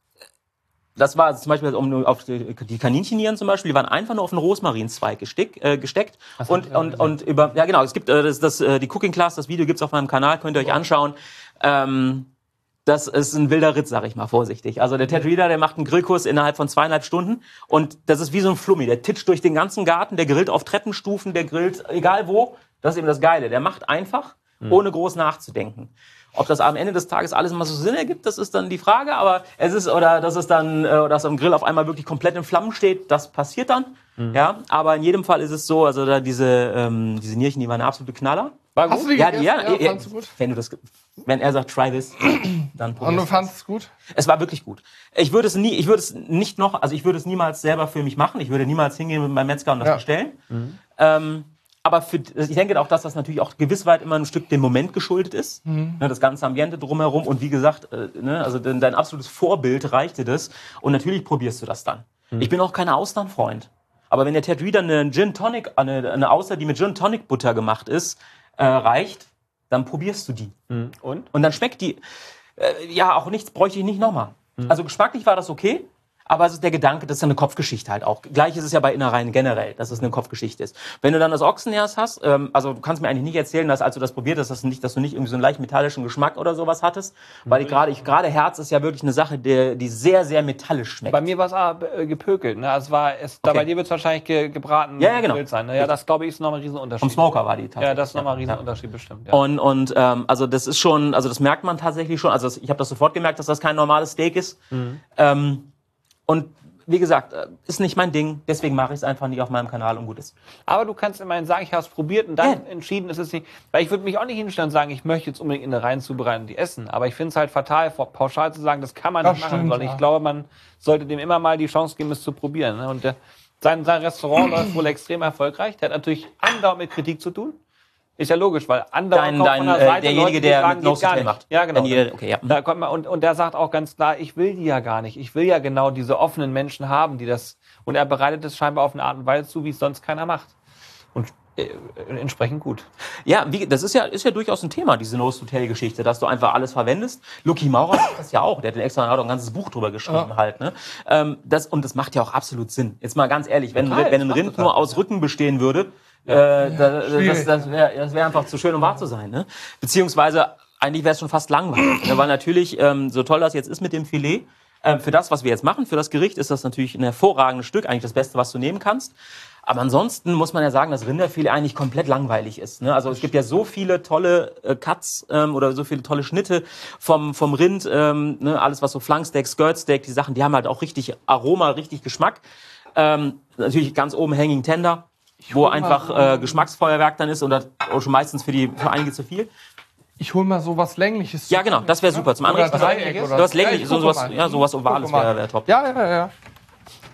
das war zum Beispiel um, auf die, die Kaninchennieren zum Beispiel, die waren einfach nur auf einen Rosmarinzweig gesteck, äh, gesteckt. Und, und, und über, ja genau, es gibt äh, das, das, äh, die Cooking Class, das Video gibt's auf meinem Kanal, könnt ihr euch anschauen. Ähm, das ist ein wilder Ritt, sag ich mal vorsichtig. Also der Ted Reader, der macht einen Grillkurs innerhalb von zweieinhalb Stunden und das ist wie so ein Flummi. Der titscht durch den ganzen Garten, der grillt auf Treppenstufen, der grillt egal wo. Das ist eben das Geile. Der macht einfach, ohne groß nachzudenken. Ob das am Ende des Tages alles immer so Sinn ergibt, das ist dann die Frage. Aber es ist, oder dass es dann, äh, dass am Grill auf einmal wirklich komplett in Flammen steht, das passiert dann. Mhm. Ja, aber in jedem Fall ist es so, also da diese, ähm, diese Nierchen, die waren eine absolute Knaller. War Hast du die ja, gegessen? ja, Ja, ja, fandst du gut? Wenn du das, wenn er sagt, try this, dann probierst Und du es. fandest es gut? Es war wirklich gut. Ich würde es nie, ich würde es nicht noch, also ich würde es niemals selber für mich machen. Ich würde niemals hingehen mit meinem Metzger und das Ja. bestellen. Mhm. Ähm, aber für, ich denke auch, dass das natürlich auch gewiss weit immer ein Stück dem Moment geschuldet ist. Mhm. Ne, das ganze Ambiente drumherum. Und wie gesagt, äh, ne, also dein, dein absolutes Vorbild reichte das. Und natürlich probierst du das dann. Mhm. Ich bin auch kein Austernfreund. Aber wenn der Ted Reader eine Gin Tonic, eine, eine Auster, die mit Gin Tonic Butter gemacht ist, äh, reicht, dann probierst du die. Mhm. Und? Und dann schmeckt die, äh, ja, auch nichts, bräuchte ich nicht nochmal. Mhm. Also geschmacklich war das okay. Aber es ist der Gedanke, das ist eine Kopfgeschichte halt auch. Gleich ist es ja bei Innereien generell, dass es eine Kopfgeschichte ist. Wenn du dann das Ochsenherz hast, ähm, also du kannst mir eigentlich nicht erzählen, dass als du das probiert hast, dass, nicht, dass du nicht irgendwie so einen leicht metallischen Geschmack oder sowas hattest. Weil ich gerade, ich gerade Herz ist ja wirklich eine Sache, die, die sehr, sehr metallisch schmeckt. Bei mir war es aber äh, gepökelt. Ne? Also es war, es, da Okay. bei dir wird es wahrscheinlich ge, gebraten Ja, ja, genau. gegrillt sein. Ne? Ja, das glaube ich ist nochmal ein Riesenunterschied. Vom Smoker war die tatsächlich. Ja, das ist nochmal ein Ja. Riesenunterschied bestimmt. Ja. Und, und ähm, also das ist schon, also das merkt man tatsächlich schon. Also das, ich habe das sofort gemerkt, dass das kein normales Steak ist. Mhm. Ähm, und wie gesagt, ist nicht mein Ding, deswegen mache ich es einfach nicht auf meinem Kanal und gut ist. Aber du kannst immerhin sagen, ich habe es probiert und dann Ja. entschieden, es ist nicht. Weil ich würde mich auch nicht hinstellen und sagen, ich möchte jetzt unbedingt Innereien zubereiten und die essen. Aber ich finde es halt fatal, pauschal zu sagen, das kann man Das nicht machen. stimmt, Sondern ja. ich glaube, man sollte dem immer mal die Chance geben, es zu probieren. Ne? Und der, sein, sein Restaurant läuft wohl extrem erfolgreich. Der hat natürlich andauernd mit Kritik zu tun. Ist ja logisch, weil andauernd Dein, kommt dein, von der äh, Seite derjenige, Leute, die der sagen, mit geht Nose gar Hotel nicht. macht. Ja, genau. Wenn jeder- okay, ja. Da kommt man, und, und der sagt auch ganz klar, ich will die ja gar nicht. Ich will ja genau diese offenen Menschen haben, die das. Und er bereitet es scheinbar auf eine Art und Weise zu, wie es sonst keiner macht. Und äh, entsprechend gut. Ja, wie, das ist ja, ist ja durchaus ein Thema, diese Nose-Hotel-Geschichte, dass du einfach alles verwendest. Lucky Maurer macht das ja auch, der hat den extra hat auch ein ganzes Buch drüber geschrieben Ja. halt. Ne? Ähm, das, und das macht ja auch absolut Sinn. Jetzt mal ganz ehrlich, wenn, Total, wenn ein das Rind macht nur total aus Rücken bestehen würde, äh, da, das, schwierig. das wäre das wär einfach zu schön, um wahr zu sein. Ne? Beziehungsweise, eigentlich wäre es schon fast langweilig. Ne? Weil natürlich, ähm, so toll das jetzt ist mit dem Filet, ähm, für das, was wir jetzt machen, für das Gericht, ist das natürlich ein hervorragendes Stück, eigentlich das Beste, was du nehmen kannst. Aber ansonsten muss man ja sagen, dass Rinderfilet eigentlich komplett langweilig ist. Ne? Also es gibt ja so viele tolle äh, Cuts ähm, oder so viele tolle Schnitte vom vom Rind, ähm, ne? Alles was so Flanksteak, Skirtsteak, die Sachen, die haben halt auch richtig Aroma, richtig Geschmack. Ähm, natürlich ganz oben Hanging Tender, wo hol mal einfach so- äh, Geschmacksfeuerwerk dann ist und das auch schon meistens für die für einige zu viel. Ich hol mal sowas Längliches. Ja genau, das wäre super. Zum Oder anderen Dreieck oder was länglich, ich so, gucke sowas, mal. ja, sowas Ich gucke Ovales mal. wäre wär top. Ja, ja, ja.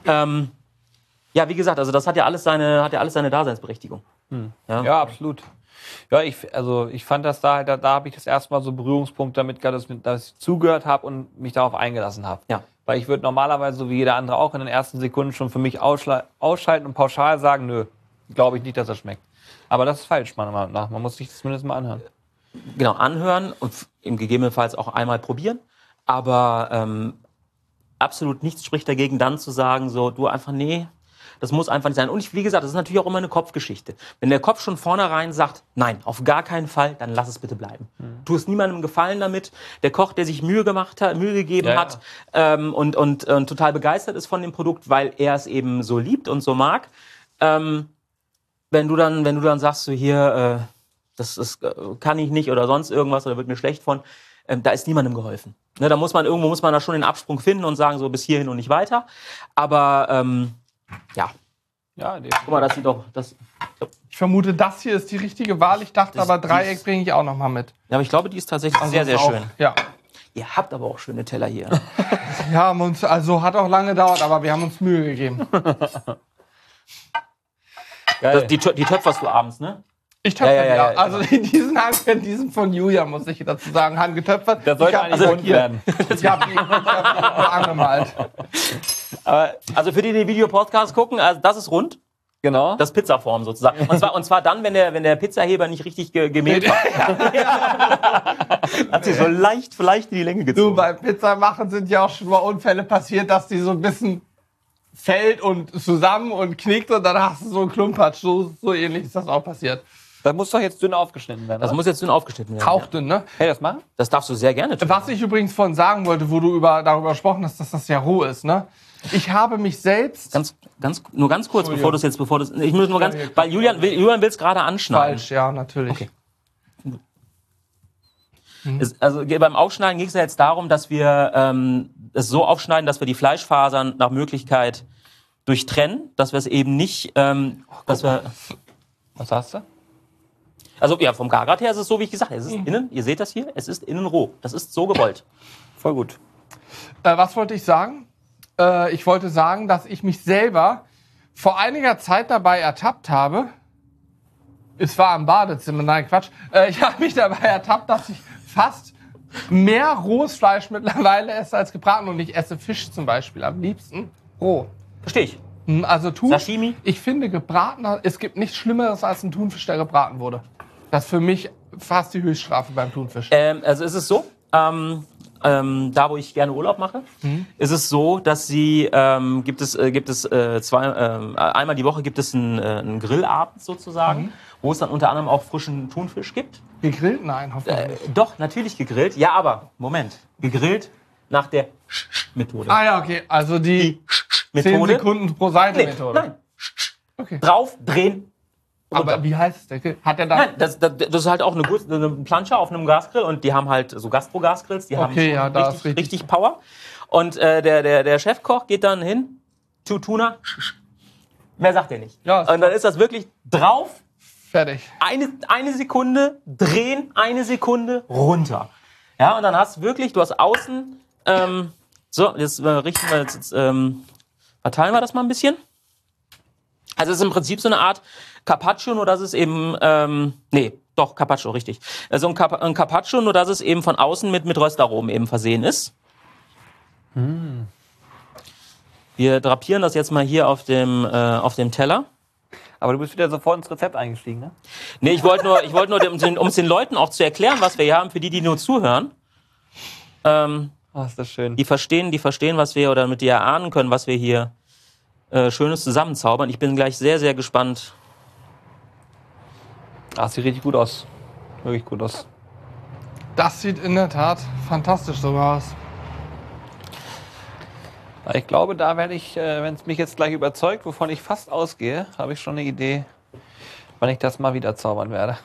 Ähm, ja, wie gesagt, also das hat ja alles seine, hat ja alles seine Daseinsberechtigung. Ja, absolut. Ja, ich, also ich fand das da, da, da habe ich das erste Mal so Berührungspunkt damit gehabt, dass, dass ich zugehört habe und mich darauf eingelassen habe. Ja. Weil ich würde normalerweise, so wie jeder andere auch, in den ersten Sekunden schon für mich ausschalten und pauschal sagen, nö, glaube ich nicht, dass das schmeckt. Aber das ist falsch, meiner Meinung nach. Man muss sich das zumindest mal anhören. Genau, anhören und im gegebenenfalls auch einmal probieren. Aber ähm, absolut nichts spricht dagegen, dann zu sagen, so, du einfach, nee, das muss einfach nicht sein. Und ich, wie gesagt, das ist natürlich auch immer eine Kopfgeschichte. Wenn der Kopf schon vornherein sagt, nein, auf gar keinen Fall, dann lass es bitte bleiben. Mhm. Tu es niemandem Gefallen damit. Der Koch, der sich Mühe gemacht hat, Mühe gegeben ja, hat ja. Ähm, und, und, und total begeistert ist von dem Produkt, weil er es eben so liebt und so mag. Ähm, wenn du dann, wenn du dann sagst, so hier, äh, das, das kann ich nicht oder sonst irgendwas oder wird mir schlecht von, ähm, da ist niemandem geholfen. Ne, da muss man, irgendwo muss man da schon den Absprung finden und sagen, so bis hierhin und nicht weiter. Aber, ähm, ja. Ja, guck mal, das sieht doch, das. Ich vermute, das hier ist die richtige Wahl. Ich dachte das, aber, Dreieck bringe ich auch noch mal mit. Ja, aber ich glaube, die ist tatsächlich also sehr, sehr auch, schön. Ja. Ihr habt aber auch schöne Teller hier. Ja, uns, also hat auch lange gedauert, aber wir haben uns Mühe gegeben. Das, die, die töpferst du abends, ne? Ich töpfe, ja, ja, ja, ja. Also diesen, diesen von Julia, muss ich dazu sagen, handgetöpfert. Der sollte eigentlich rund werden. Ich habe ihn hab angemalt. Aber, also für die, die Video-Podcast gucken, also das ist rund. Genau. Das Pizzaform sozusagen. Und zwar, und zwar dann, wenn der, wenn der Pizzaheber nicht richtig ge gemäht war. Hat sich so leicht, vielleicht in die Länge gezogen. Du, beim Pizzamachen sind ja auch schon mal Unfälle passiert, dass die so ein bisschen fällt und zusammen und knickt und dann hast du so einen Klumpatsch. So, so ähnlich ist das auch passiert. Das muss doch jetzt dünn aufgeschnitten werden. Das oder? muss jetzt dünn aufgeschnitten werden. Hauchdünn, ne? Hey, das machen? Das darfst du sehr gerne tun. Was ich übrigens vorhin sagen wollte, wo du über, darüber gesprochen hast, dass das ja roh ist, ne? Ich habe mich selbst... Ganz, ganz, nur ganz kurz, bevor du es jetzt, bevor du ich muss nur ganz, weil Julian will, Julian will es gerade anschneiden. Falsch, ja, natürlich. Okay. Mhm. Es, also beim Aufschneiden ging es ja jetzt darum, dass wir ähm, es so aufschneiden, dass wir die Fleischfasern nach Möglichkeit durchtrennen, dass wir es eben nicht, ähm, oh, dass wir... Was hast du? Also ja, vom Gargrad her ist es so, wie ich gesagt habe. Es ist mhm. innen, ihr seht das hier, es ist innen roh. Das ist so gewollt. Voll gut. Äh, was wollte ich sagen? Äh, ich wollte sagen, dass ich mich selber vor einiger Zeit dabei ertappt habe. Es war im Badezimmer, nein, Quatsch. Äh, ich habe mich dabei ertappt, dass ich fast mehr rohes Fleisch mittlerweile esse als gebraten. Und ich esse Fisch zum Beispiel am liebsten roh. Verstehe ich. Also Thun, Sashimi? Ich finde gebratener, es gibt nichts Schlimmeres als ein Thunfisch, der gebraten wurde. Das ist für mich fast die Höchststrafe beim Thunfisch. Ähm, also ist es so, ähm, ähm, da wo ich gerne Urlaub mache, mhm. ist es so, dass sie, ähm, gibt es, äh, gibt es äh, zwei, äh, einmal die Woche gibt es einen, äh, einen Grillabend sozusagen, mhm. wo es dann unter anderem auch frischen Thunfisch gibt. Gegrillt? Nein, hoffentlich äh, nicht. Doch, natürlich gegrillt. Ja, aber, Moment, gegrillt nach der Methode. Ah ja, okay, also die, die Methode. zehn Sekunden pro Seite nee, Methode. Nein. Okay. Drauf, drehen. Runter. Aber wie heißt es denn? Hat der da? Nein, das, das, das ist halt auch eine, eine Plansche auf einem Gasgrill und die haben halt so Gastro-Gasgrills, die okay, haben ja, richtig, richtig, richtig Power. Und äh, der, der, der Chefkoch geht dann hin, zu Tuna, mehr sagt er nicht. Ja, und dann ist das wirklich drauf, fertig. Eine, eine Sekunde, drehen, eine Sekunde, runter. Ja, und dann hast du wirklich, du hast außen, ähm, so, jetzt äh, richten wir jetzt, jetzt ähm, verteilen wir das mal ein bisschen. Also es ist im Prinzip so eine Art Carpaccio, nur dass es eben, ähm, nee, doch, Carpaccio, richtig. Also ein, Carp ein Carpaccio, nur dass es eben von außen mit, mit Röstaromen eben versehen ist. Mm. Wir drapieren das jetzt mal hier auf dem, äh, auf dem Teller. Aber du bist wieder sofort ins Rezept eingestiegen, ne? Nee, ich wollte nur, ich wollte nur, um es den Leuten auch zu erklären, was wir hier haben, für die, die nur zuhören. Ähm, oh, ist das schön. Die verstehen, die verstehen, was wir, oder damit die erahnen können, was wir hier äh, Schönes zusammenzaubern. Ich bin gleich sehr, sehr gespannt. Ach, sieht richtig gut aus. Wirklich gut aus. Das sieht in der Tat fantastisch sogar aus. Ich glaube, da werde ich, wenn es mich jetzt gleich überzeugt, wovon ich fast ausgehe, habe ich schon eine Idee, wann ich das mal wieder zaubern werde.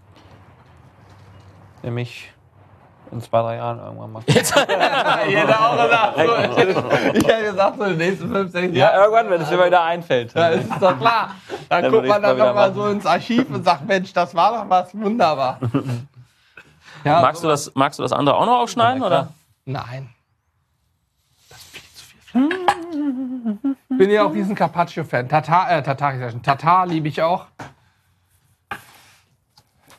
Nämlich in zwei, drei Jahren irgendwann mal. Jetzt jeder auch gesagt. So, ich hätte gesagt, so in den nächsten fünf, sechs Jahren. Ja, irgendwann, wenn es mir wieder einfällt. Ja, ist doch klar. Dann, dann guckt man dann nochmal so ins Archiv und sagt, Mensch, das war doch was, wunderbar. Ja, magst, so du das, magst du das andere auch noch aufschneiden? Ja, oder? Nein. Das ist viel zu viel Fleisch. Ich bin ja auch riesen Carpaccio-Fan. Tatar, äh, Tatar, Tatar liebe ich auch.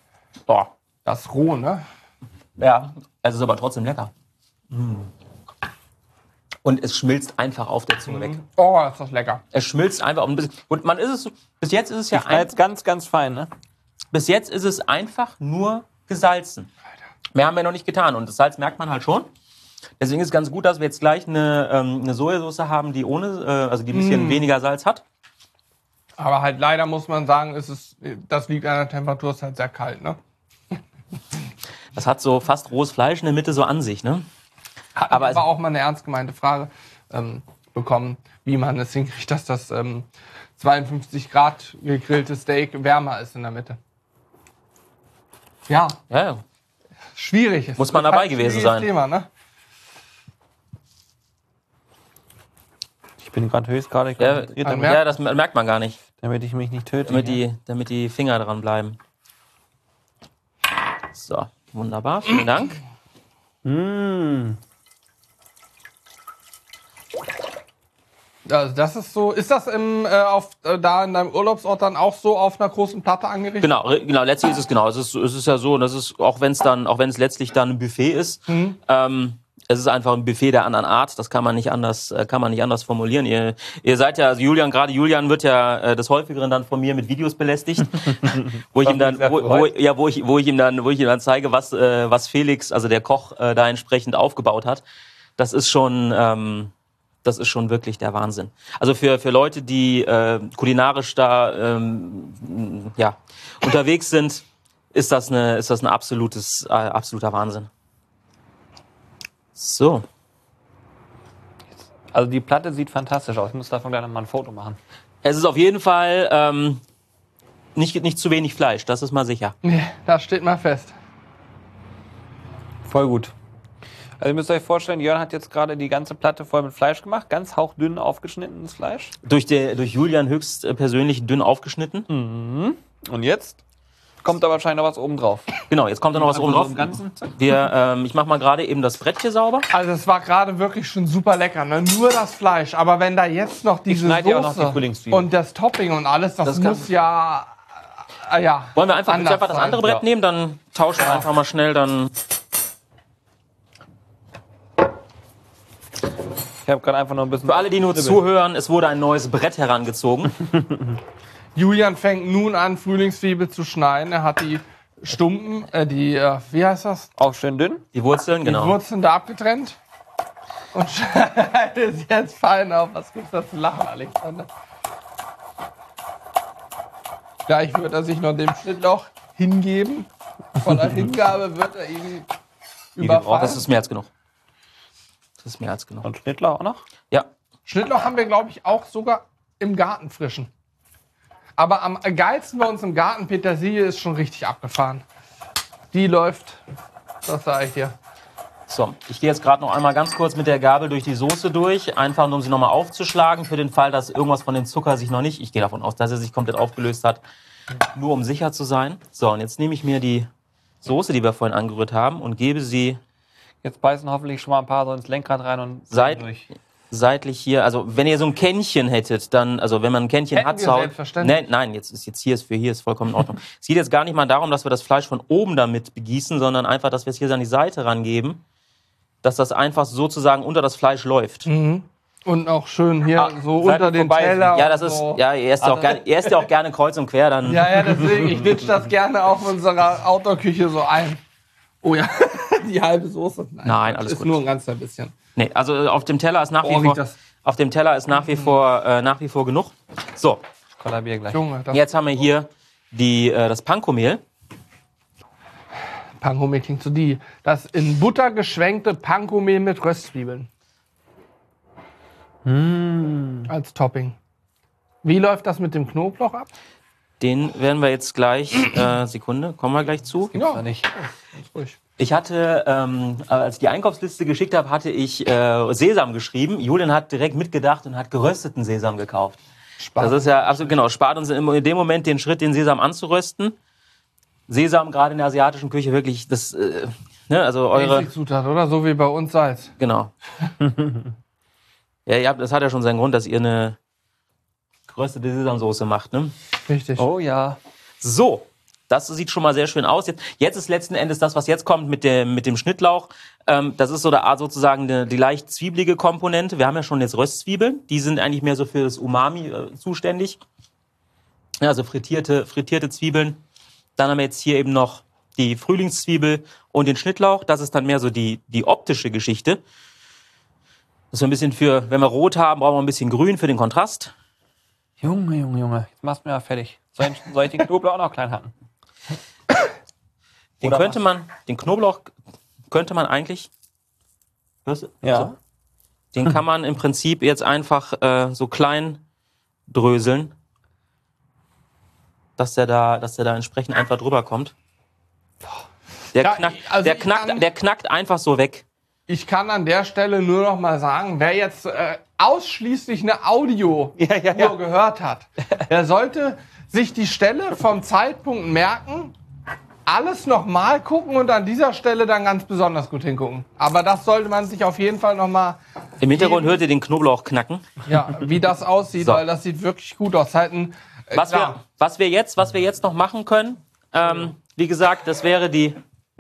Boah. Das ist roh, ne? Ja, es ist aber trotzdem lecker. Mm. Und es schmilzt einfach auf der Zunge weg. Oh, ist das lecker. Es schmilzt einfach ein bisschen. Und man ist es, bis jetzt ist es ja Die jetzt ganz, ganz fein, ne? Bis jetzt ist es einfach nur gesalzen. Mehr haben wir noch nicht getan. Und das Salz merkt man halt schon. Deswegen ist es ganz gut, dass wir jetzt gleich eine, ähm, eine Sojasauce haben, die ohne, äh, also die ein bisschen mm. weniger Salz hat. Aber halt leider muss man sagen, ist es, das liegt an der Temperatur, ist halt sehr kalt, ne? Das hat so fast rohes Fleisch in der Mitte so an sich, ne? Hat aber, aber auch mal eine ernst gemeinte Frage ähm, bekommen, wie man es hinkriegt, dass das ähm, zweiundfünfzig Grad gegrillte Steak wärmer ist in der Mitte. Ja. Ja, ja. Schwierig ist. Muss man dabei gewesen sein. Thema, ne? Ich bin gerade höchstgradig ja, konzentriert. damit, ja, das merkt man gar nicht. Damit ich mich nicht töte. Damit die, damit die Finger dran bleiben. So, wunderbar. Vielen Dank. Mmh. Also das ist so. Ist das im, äh, auf, äh, da in deinem Urlaubsort dann auch so auf einer großen Platte angerichtet? Genau, genau. Letztlich ist es genau. Es ist, es ist ja so, das ist auch wenn es dann, auch wenn es letztlich dann ein Buffet ist. Mhm. Ähm, es ist einfach ein Buffet der anderen Art. Das kann man nicht anders, kann man nicht anders formulieren. Ihr, ihr seid ja, also Julian, gerade Julian wird ja äh, des Häufigeren dann von mir mit Videos belästigt, wo ich ihm dann, wo, wo, ja, wo ich, wo ich ihm dann, wo ich ihm dann zeige, was, äh, was Felix, also der Koch, äh, da entsprechend aufgebaut hat. Das ist schon, ähm, das ist schon wirklich der Wahnsinn. Also für für Leute, die äh, kulinarisch da, ähm, ja, unterwegs sind, ist das eine, ist das ein absolutes, äh, absoluter Wahnsinn. So. Also die Platte sieht fantastisch aus. Ich muss davon gleich noch mal ein Foto machen. Es ist auf jeden Fall ähm, nicht, nicht zu wenig Fleisch, das ist mal sicher. Nee, das steht mal fest. Voll gut. Also ihr müsst euch vorstellen, Jörn hat jetzt gerade die ganze Platte voll mit Fleisch gemacht. Ganz hauchdünn aufgeschnittenes Fleisch. Durch, der, durch Julian höchst äh, persönlich dünn aufgeschnitten. Mhm. Und jetzt kommt da wahrscheinlich noch was oben drauf. Genau, jetzt kommt da noch was oben drauf. Im Ganzen. Wir, ähm, ich mach mal gerade eben das Brett hier sauber. Also es war gerade wirklich schon super lecker, ne? Nur das Fleisch. Aber wenn da jetzt noch diese Soße ja noch die und das Topping und alles, das, das muss ja, äh, ja. Wollen wir einfach, einfach das andere Brett ja. nehmen, dann tauschen wir ja. einfach mal schnell, dann. Ich habe gerade einfach noch ein bisschen. Für alle, die nur zuhören, es wurde ein neues Brett herangezogen. Julian fängt nun an, Frühlingszwiebel zu schneiden. Er hat die Stumpen, äh, die, äh, wie heißt das? Auch schön dünn. Die Wurzeln, genau. Die Wurzeln da abgetrennt. Und schneidet es jetzt fein auf. Was gibt's da zu lachen, Alexander? Gleich wird er sich noch dem Schnittloch hingeben. Voller Hingabe wird er ihn überfallen. Das ist mehr als genug. Das ist mehr als genug. Und Schnittloch auch noch? Ja. Schnittloch haben wir, glaube ich, auch sogar im Garten frischen. Aber am geilsten bei uns im Garten, Petersilie ist schon richtig abgefahren. Die läuft, das sage ich dir. So, ich gehe jetzt gerade noch einmal ganz kurz mit der Gabel durch die Soße durch, einfach um sie nochmal aufzuschlagen, für den Fall, dass irgendwas von dem Zucker sich noch nicht, ich gehe davon aus, dass er sich komplett aufgelöst hat, nur um sicher zu sein. So, und jetzt nehme ich mir die Soße, die wir vorhin angerührt haben, und gebe sie... Jetzt beißen hoffentlich schon mal ein paar so ins Lenkrad rein und seit, durch. Seitlich hier, also wenn ihr so ein Kännchen hättet, dann, also wenn man ein Kännchen Hätten hat wir zu Hause. Selbstverständlich. Nein, nein, jetzt ist jetzt hier ist für hier ist vollkommen in Ordnung. Es geht jetzt gar nicht mal darum, dass wir das Fleisch von oben damit begießen, sondern einfach, dass wir es hier an die Seite rangeben, dass das einfach sozusagen unter das Fleisch läuft. Mhm. Und auch schön hier ah, so unter den Teller. Ja, das ist, so. ja, er isst ja auch gerne, er isst ja auch gerne kreuz und quer dann. Ja, ja, deswegen, ich ditch das gerne auf unserer Outdoor-Küche so ein. Oh ja, die halbe Soße. Nein, Nein alles ist gut. Ist nur ein ganz klein bisschen. Nee, also auf dem Teller ist nach oh, wie vor, auf dem Teller ist nach wie vor, äh, nach wie vor genug. So. Kollabier gleich. Junge, jetzt haben wir hier die, äh, das Panko-Mehl. Panko-Mehl klingt so die. Das in Butter geschwenkte Panko-Mehl mit Röstzwiebeln. Mm. Als Topping. Wie läuft das mit dem Knoblauch ab? Den werden wir jetzt gleich, äh, Sekunde, kommen wir gleich zu. Ja, nicht. Oh, ich hatte, ähm, als ich die Einkaufsliste geschickt habe, hatte ich äh, Sesam geschrieben. Julian hat direkt mitgedacht und hat gerösteten Sesam gekauft. Spart. Das ist ja absolut, genau, spart uns in dem Moment den Schritt, den Sesam anzurösten. Sesam, gerade in der asiatischen Küche, wirklich, das, äh, ne, also eure... Zutat, oder? So wie bei uns Salz. Genau. Ja, ihr habt, das hat ja schon seinen Grund, dass ihr eine geröstete Sesamsoße macht, ne? Richtig. Oh ja. So, Das sieht schon mal sehr schön aus. Jetzt, jetzt ist letzten Endes das, was jetzt kommt mit dem, mit dem Schnittlauch. Ähm, das ist so der, sozusagen die, die leicht zwiebelige Komponente. Wir haben ja schon jetzt Röstzwiebeln. Die sind eigentlich mehr so für das Umami äh, zuständig. Ja, also frittierte, frittierte Zwiebeln. Dann haben wir jetzt hier eben noch die Frühlingszwiebel und den Schnittlauch. Das ist dann mehr so die, die optische Geschichte. Das ist so ein bisschen für, wenn wir rot haben, brauchen wir ein bisschen grün für den Kontrast. Junge, Junge, Junge. Jetzt machst du mir ja fertig. Soll ich, soll ich den Knoblauch auch noch klein hacken? Den Oder könnte was? man, den Knoblauch könnte man eigentlich, Ja. so, den kann man im Prinzip jetzt einfach äh, so klein dröseln, dass der da, dass der da entsprechend einfach drüber kommt. Der, Ja, knackt, also der, ich knackt, kann- der knackt einfach so weg. Ich kann an der Stelle nur noch mal sagen, wer jetzt äh, ausschließlich eine Audio Ja, ja, ja. nur gehört hat, der sollte sich die Stelle vom Zeitpunkt merken, alles nochmal gucken und an dieser Stelle dann ganz besonders gut hingucken. Aber das sollte man sich auf jeden Fall nochmal, Im Hintergrund hört ihr den Knoblauch knacken. ja, wie das aussieht, So. weil das sieht wirklich gut aus. Halt ein, äh, Was wir, klar. was wir jetzt, was wir jetzt noch machen können, ähm, wie gesagt, das wäre die,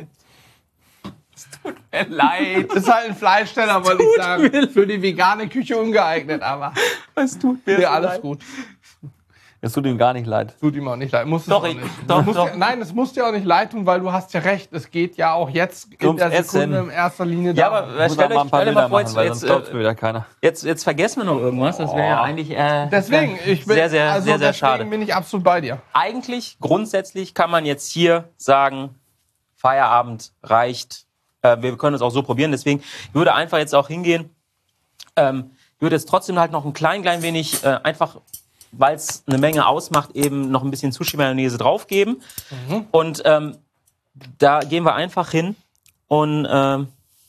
Leid. Ist halt ein Fleischsteller, wollte ich sagen. Für die vegane Küche ungeeignet, aber es tut mir ja, alles gut. Es tut ihm gar nicht leid. Tut ihm auch nicht leid. Muss es Doch, auch ich- nicht. doch, Muss doch. Ja, nein, es muss dir auch nicht leid tun, weil du hast ja recht. Es geht ja auch jetzt in Ums der Sekunde Essen. in erster Linie ja, darum. aber Ich muss stell auch mal euch, ein paar stell dir mal Bilder vor, machen, jetzt, weil jetzt, sonst glaubt äh, mir wieder keiner. jetzt, jetzt vergessen wir noch irgendwas. Das wäre ja eigentlich äh, Deswegen, ich bin, sehr, sehr, also sehr, sehr deswegen schade. bin ich absolut bei dir. Eigentlich, grundsätzlich kann man jetzt hier sagen, Feierabend reicht. Äh, wir können es auch so probieren. Deswegen ich würde einfach jetzt auch hingehen. Ähm, ich würde jetzt trotzdem halt noch ein klein, klein wenig, äh, einfach, weil es eine Menge ausmacht, eben noch ein bisschen Sushi-Mayonnaise draufgeben. Mhm. Und ähm, da gehen wir einfach hin und ähm,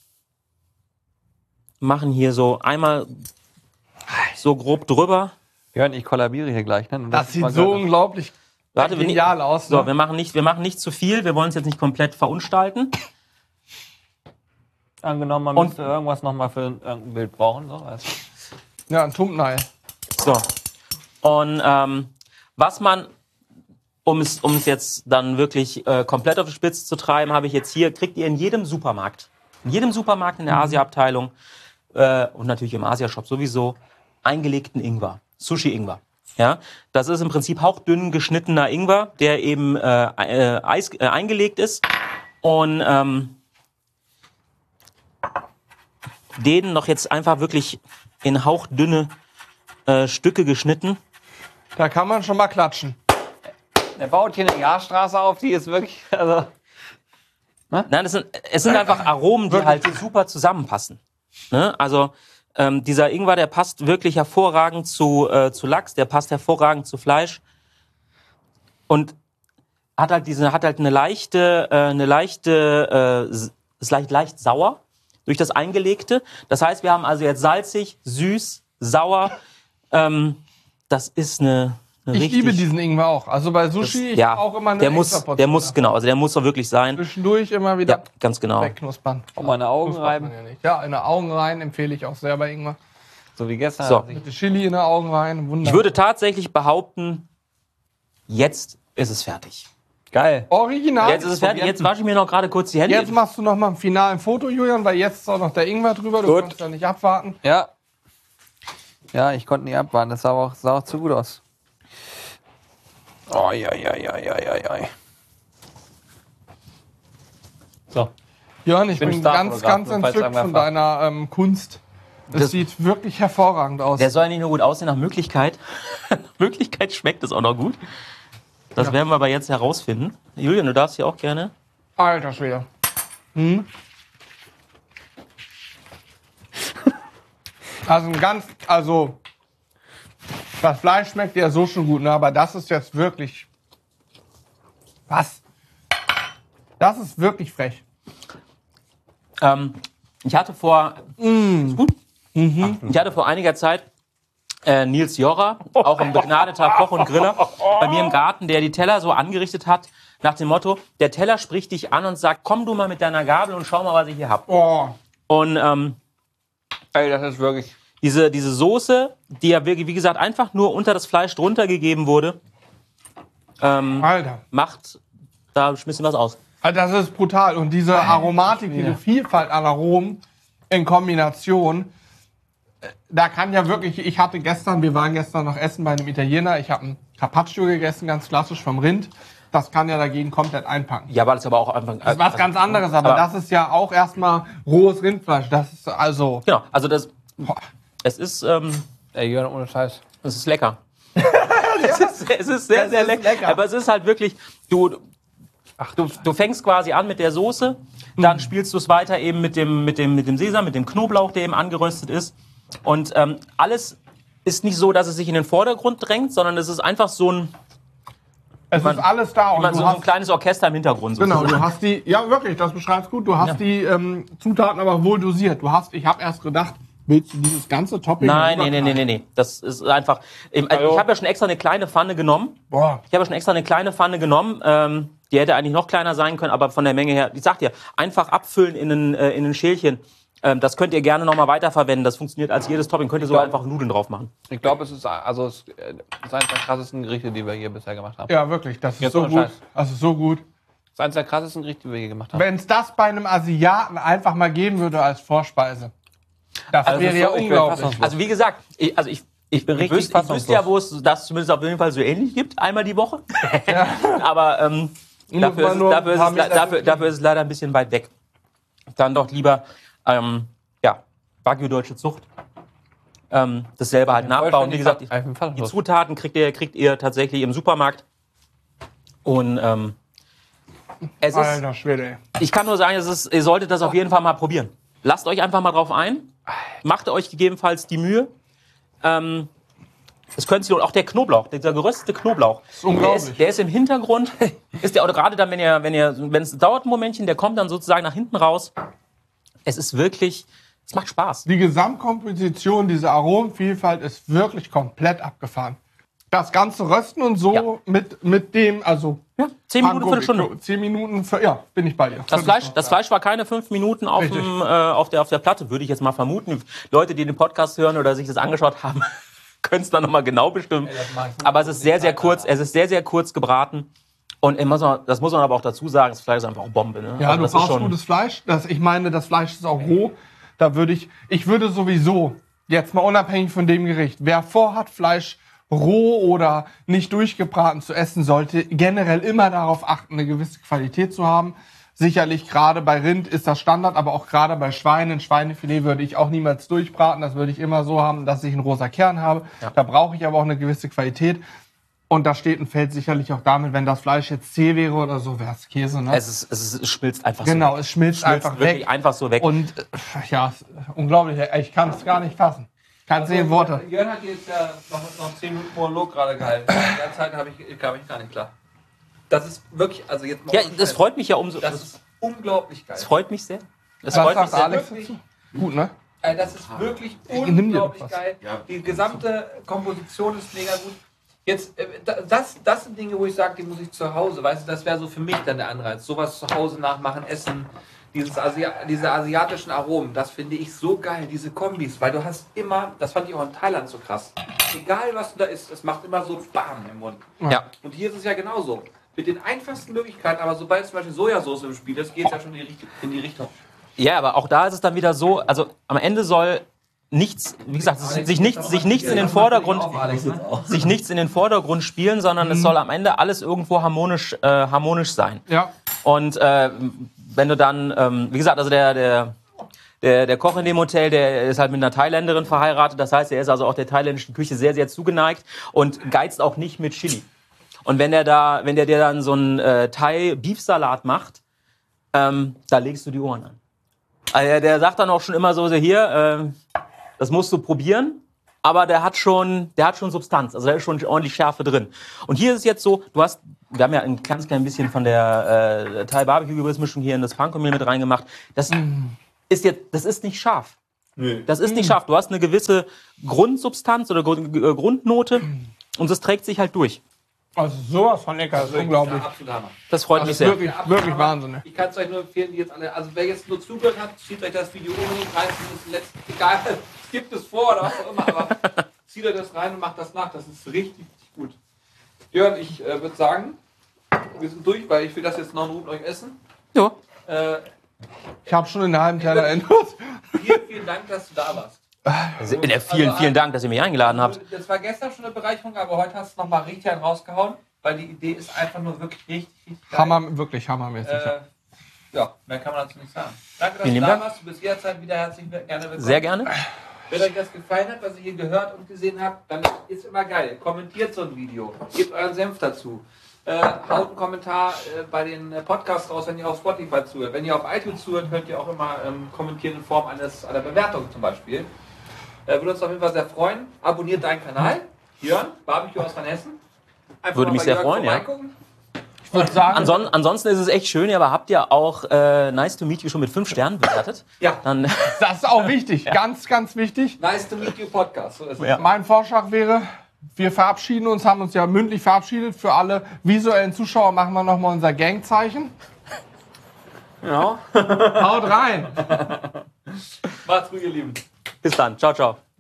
machen hier so einmal so grob drüber. Björn, ich kollabiere hier gleich. Ne? Das ist sieht mal so geil. unglaublich Warte, wir, genial aus. so, Ne? wir machen nicht, wir machen nicht zu viel. Wir wollen es jetzt nicht komplett verunstalten. Angenommen, man Und- müsste irgendwas nochmal für irgendein Bild brauchen. So, weißt du. Ja, ein Thumbnail. So. Und ähm, was man, um es, um es jetzt dann wirklich äh, komplett auf die Spitze zu treiben, habe ich jetzt hier, kriegt ihr in jedem Supermarkt, in jedem Supermarkt in der Asia-Abteilung äh, und natürlich im Asia-Shop sowieso, eingelegten Ingwer, Sushi-Ingwer. Ja, das ist im Prinzip hauchdünn geschnittener Ingwer, der eben äh, äh, Eis, äh, eingelegt ist und ähm, den noch jetzt einfach wirklich in hauchdünne äh, Stücke geschnitten. Da kann man schon mal klatschen. Der baut hier eine Jahrstraße auf, die ist wirklich. Also, Nein, das sind, es sind einfach Aromen, die halt super zusammenpassen. Ne? Also ähm, dieser Ingwer, der passt wirklich hervorragend zu, äh, zu Lachs, der passt hervorragend zu Fleisch und hat halt diese, hat halt eine leichte, äh, eine leichte, äh, s- ist leicht, leicht sauer durch das Eingelegte. Das heißt, wir haben also jetzt salzig, süß, sauer. Ähm, das ist eine, eine Ich richtig, liebe diesen Ingwer auch. Also bei Sushi, ich ja, auch immer eine der muss, extra Portion der muss davon. genau, also der muss doch wirklich sein. Zwischendurch immer wieder Ja, ganz genau. wegknuspern. auch meine Augen Knuspert reiben. man ja nicht. Ja, in die Augen rein empfehle ich auch sehr bei Ingwer. So wie gestern. So. als ich- Mit der Chili in die Augen rein. Wunderbar. Ich würde tatsächlich behaupten, jetzt ist es fertig. Geil. Original. Jetzt ist es fertig. Jetzt wasche ich mir noch gerade kurz die Hände. Jetzt machst du noch mal ein finalen Foto, Julian, weil jetzt ist auch noch der Ingwer drüber. Du Gut. kannst ja nicht abwarten. Ja. Ja, ich konnte nicht abwarten. Das sah auch, sah auch zu gut aus. Oh, ja, ja, ja, ja, ja, ja. So. Jörn, ich bin bin, Starfotograf, ganz, ganz nur falls entzückt irgendwer von fragt. deiner ähm, Kunst. Es Das- sieht wirklich hervorragend aus. Der soll nicht nur gut aussehen, nach Möglichkeit. Nach Möglichkeit schmeckt es auch noch gut. Das werden wir aber jetzt herausfinden. Julian, du darfst hier auch gerne. Alter Schwede. Hm? Also ein ganz, also das Fleisch schmeckt ja so schon gut, ne? Aber das ist jetzt wirklich, was? Das ist wirklich frech. Ähm, ich hatte vor, ist gut. Ich hatte vor einiger Zeit äh, Nils Jorra, auch ein begnadeter Koch und Griller, bei mir im Garten, der die Teller so angerichtet hat, nach dem Motto, der Teller spricht dich an und sagt, komm du mal mit deiner Gabel und schau mal, was ich hier hab. Oh, Und ähm, Ey, das ist wirklich. diese, diese Soße, die ja wirklich, wie gesagt, einfach nur unter das Fleisch drunter gegeben wurde, ähm, Alter. macht da schmissen wir was aus. Also das ist brutal. Und diese Aromatik, diese Vielfalt an Aromen in Kombination, da kann ja wirklich, ich hatte gestern, wir waren gestern noch essen bei einem Italiener, ich habe ein Carpaccio gegessen, ganz klassisch vom Rind. Das kann ja dagegen komplett einpacken. Ja, weil es aber auch einfach... Das ist was also, ganz anderes, aber, aber das ist ja auch erstmal rohes Rindfleisch. Das ist also... Genau, also das... Boah. Es ist... Ähm, Ey, Jörn, ohne Scheiß. Es ist lecker. es, ist, es ist sehr, sehr lecker. lecker. Aber es ist halt wirklich... Du, Ach, du, du fängst quasi an mit der Soße, dann mhm. spielst du es weiter eben mit dem, mit, dem, mit dem Sesam, mit dem Knoblauch, der eben angeröstet ist. Und ähm, alles ist nicht so, dass es sich in den Vordergrund drängt, sondern es ist einfach so ein... Es man, ist alles da. Und man so hast, ein kleines Orchester im Hintergrund. Genau, du hast die, ja wirklich, das beschreibst gut, du hast ja. die ähm, Zutaten aber wohl dosiert. Du hast, ich habe erst gedacht, willst du dieses ganze Topping? Nein, nee, nee, nee, nee, nee. Das ist einfach, ich, ich habe ja schon extra eine kleine Pfanne genommen. Boah. Ich habe ja schon extra eine kleine Pfanne genommen, ähm, die hätte eigentlich noch kleiner sein können, aber von der Menge her, ich sag dir, einfach abfüllen in ein, äh, in ein Schälchen. Ähm, das könnt ihr gerne nochmal weiterverwenden. Das funktioniert als jedes Topping. Könnt ihr sogar einfach Nudeln drauf machen. Ich glaube, es ist also es ist eines der krassesten Gerichte, die wir hier bisher gemacht haben. Ja, wirklich. Das ist Jetzt so gut. Das ist so gut. Das ist eines der krassesten Gerichte, die wir hier gemacht haben. Wenn es das bei einem Asiaten einfach mal geben würde als Vorspeise, das also wäre ja so unglaublich. Also wie gesagt, ich, also ich, ich bin richtig wüsste, ich wüsste ja, wo es das zumindest auf jeden Fall so ähnlich gibt, einmal die Woche. Ja. Aber ähm, dafür, ist es, dafür, ist es, dafür, dafür ist es leider ein bisschen weit weg. Dann doch lieber... Ähm, ja, Wagyu Deutsche Zucht. Ähm, das selber halt nachbauen. Wie gesagt, die, die Zutaten kriegt ihr, kriegt ihr tatsächlich im Supermarkt. Und ähm, es Alter ist, Schwede. ich kann nur sagen, es ist, ihr solltet das auf jeden Fall mal probieren. Lasst euch einfach mal drauf ein. Macht euch gegebenenfalls die Mühe. Ähm, das könnt ihr, auch der Knoblauch, dieser geröstete Knoblauch, das ist unglaublich. Der ist, der ist im Hintergrund, ist der, oder gerade dann, wenn ihr, wenn ihr, wenn es dauert ein Momentchen, der kommt dann sozusagen nach hinten raus. Es ist wirklich, es macht Spaß. Die Gesamtkomposition, diese Aromenvielfalt ist wirklich komplett abgefahren. Das ganze Rösten und so ja. mit, mit dem, also... Ja, zehn Minuten für eine Stunde. Zehn Minuten für, ja, bin ich bei dir. Das Fleisch, das Fleisch war keine fünf Minuten auf, dem, äh, auf, der, auf der Platte, würde ich jetzt mal vermuten. Leute, die den Podcast hören oder sich das angeschaut haben, können es dann nochmal genau bestimmen. Ey, aber es ist sehr, sehr kurz, es ist sehr, sehr kurz gebraten. Und das muss man aber auch dazu sagen, das Fleisch ist einfach auch Bombe. Ne? Ja, also du brauchst gutes Fleisch. Das, ich meine, das Fleisch ist auch roh. Da würde ich, ich würde sowieso, jetzt mal unabhängig von dem Gericht, wer vorhat, Fleisch roh oder nicht durchgebraten zu essen, sollte generell immer darauf achten, eine gewisse Qualität zu haben. Sicherlich gerade bei Rind ist das Standard, aber auch gerade bei Schweinen, Schweinefilet würde ich auch niemals durchbraten. Das würde ich immer so haben, dass ich einen rosa Kern habe. Ja. Da brauche ich aber auch eine gewisse Qualität. Und da steht und fällt sicherlich auch damit, wenn das Fleisch jetzt zäh wäre oder so, wäre es Käse. Ne? Es, ist, es, ist, es schmilzt einfach genau, so weg. Genau, es schmilzt, schmilzt einfach weg. einfach so weg. Und ja, unglaublich. Ich kann es gar nicht fassen. Keine zehn Worte. Jörn hat jetzt ja noch, noch zehn Minuten Monolog gerade gehalten. In der Zeit habe ich, kam ich gar nicht klar. Das ist wirklich, also jetzt mal... Ja, das freut mich ja umso... Das ist unglaublich geil. Das freut mich sehr. Das freut mich sehr. Alex dazu? Gut, ne? Das ist wirklich unglaublich geil. Die gesamte Komposition ist mega gut. Jetzt, das, das sind Dinge, wo ich sage, die muss ich zu Hause, weißt du, das wäre so für mich dann der Anreiz. Sowas zu Hause nachmachen, essen, dieses Asi diese asiatischen Aromen, das finde ich so geil, diese Kombis, weil du hast immer, das fand ich auch in Thailand so krass, egal was du da isst, es macht immer so BAM im Mund. Ja. Und hier ist es ja genauso. Mit den einfachsten Möglichkeiten, aber sobald zum Beispiel Sojasauce im Spiel ist, geht es ja schon in die, in die Richtung. Ja, aber auch da ist es dann wieder so, also am Ende soll nichts, wie gesagt, Alex, sich nichts, sich nichts in den Vordergrund, auf, Alex, sich nichts in den Vordergrund spielen, sondern mhm. es soll am Ende alles irgendwo harmonisch, äh, harmonisch sein. Ja. Und äh, wenn du dann, ähm, wie gesagt, also der, der, der, der Koch in dem Hotel, der ist halt mit einer Thailänderin verheiratet. Das heißt, er ist also auch der thailändischen Küche sehr, sehr zugeneigt und geizt auch nicht mit Chili. Und wenn der da, wenn der dir dann so einen äh, Thai-Beef-Salat macht, ähm, da legst du die Ohren an. Also der sagt dann auch schon immer so, so hier, äh, das musst du probieren, aber der hat schon, der hat schon Substanz, also da ist schon ordentlich Schärfe drin. Und hier ist es jetzt so, du hast, wir haben ja ein ganz klein bisschen von der äh, Thai-Barbecue-Gewürzmischung hier in das Panko-Mehl mit reingemacht. Das ist jetzt, das ist nicht scharf. Nee. Das ist nicht scharf. Du hast eine gewisse Grundsubstanz oder Grund, äh, Grundnote und das trägt sich halt durch. Also sowas von lecker, das ist unglaublich. Das freut das mich sehr. Wirklich, wirklich Wahnsinn. Ich kann es euch nur empfehlen, die jetzt alle, also wer jetzt nur zugehört hat, zieht euch das Video unbedingt rein, das letzte, egal, gibt es vor oder was auch immer, aber zieht euch das rein und macht das nach, das ist richtig, richtig gut. Jörn, ich äh, würde sagen, wir sind durch, weil ich will das jetzt noch in Ruhe mit euch essen. Ja. Äh, ich habe schon einen halben Teller Endlos. Vielen, vielen Dank, dass du da warst. Also, äh, vielen, also, vielen Dank, dass ihr mich eingeladen habt. Das war gestern schon eine Bereicherung, aber heute hast du nochmal richtig einen rausgehauen, weil die Idee ist einfach nur wirklich richtig, richtig geil. Hammer, wirklich hammermäßig. Äh, ja, mehr kann man dazu nicht sagen. Danke, dass vielen du da Dank. warst. Du bist jederzeit wieder herzlich gerne willkommen. Sehr gerne. Wenn euch das gefallen hat, was ihr hier gehört und gesehen habt, dann ist immer geil. Kommentiert so ein Video. Gebt euren Senf dazu. Äh, haut einen Kommentar äh, bei den äh, Podcasts raus, wenn ihr auf Spotify zuhört. Wenn ihr auf iTunes zuhört, könnt ihr auch immer ähm, kommentieren in Form eines, einer Bewertung zum Beispiel. Äh, würde uns auf jeden Fall sehr freuen. Abonniert deinen Kanal. Jörn, Barbecue aus Rheinhessen. Einfach Würde mich sehr Jörn freuen, ja. Ich würde sagen, Anson ansonsten ist es echt schön, ja, aber habt ihr auch äh, Nice to Meet You schon mit fünf Sternen bewertet? Ja. Dann das ist auch wichtig, ja. ganz, ganz wichtig. Nice to Meet You Podcast. So ist es. Ja. Mein Vorschlag wäre, wir verabschieden uns, haben uns ja mündlich verabschiedet. Für alle visuellen Zuschauer machen wir nochmal unser Gangzeichen. ja. Haut rein! Macht's gut, ihr Lieben. Bis dann. Ciao, ciao.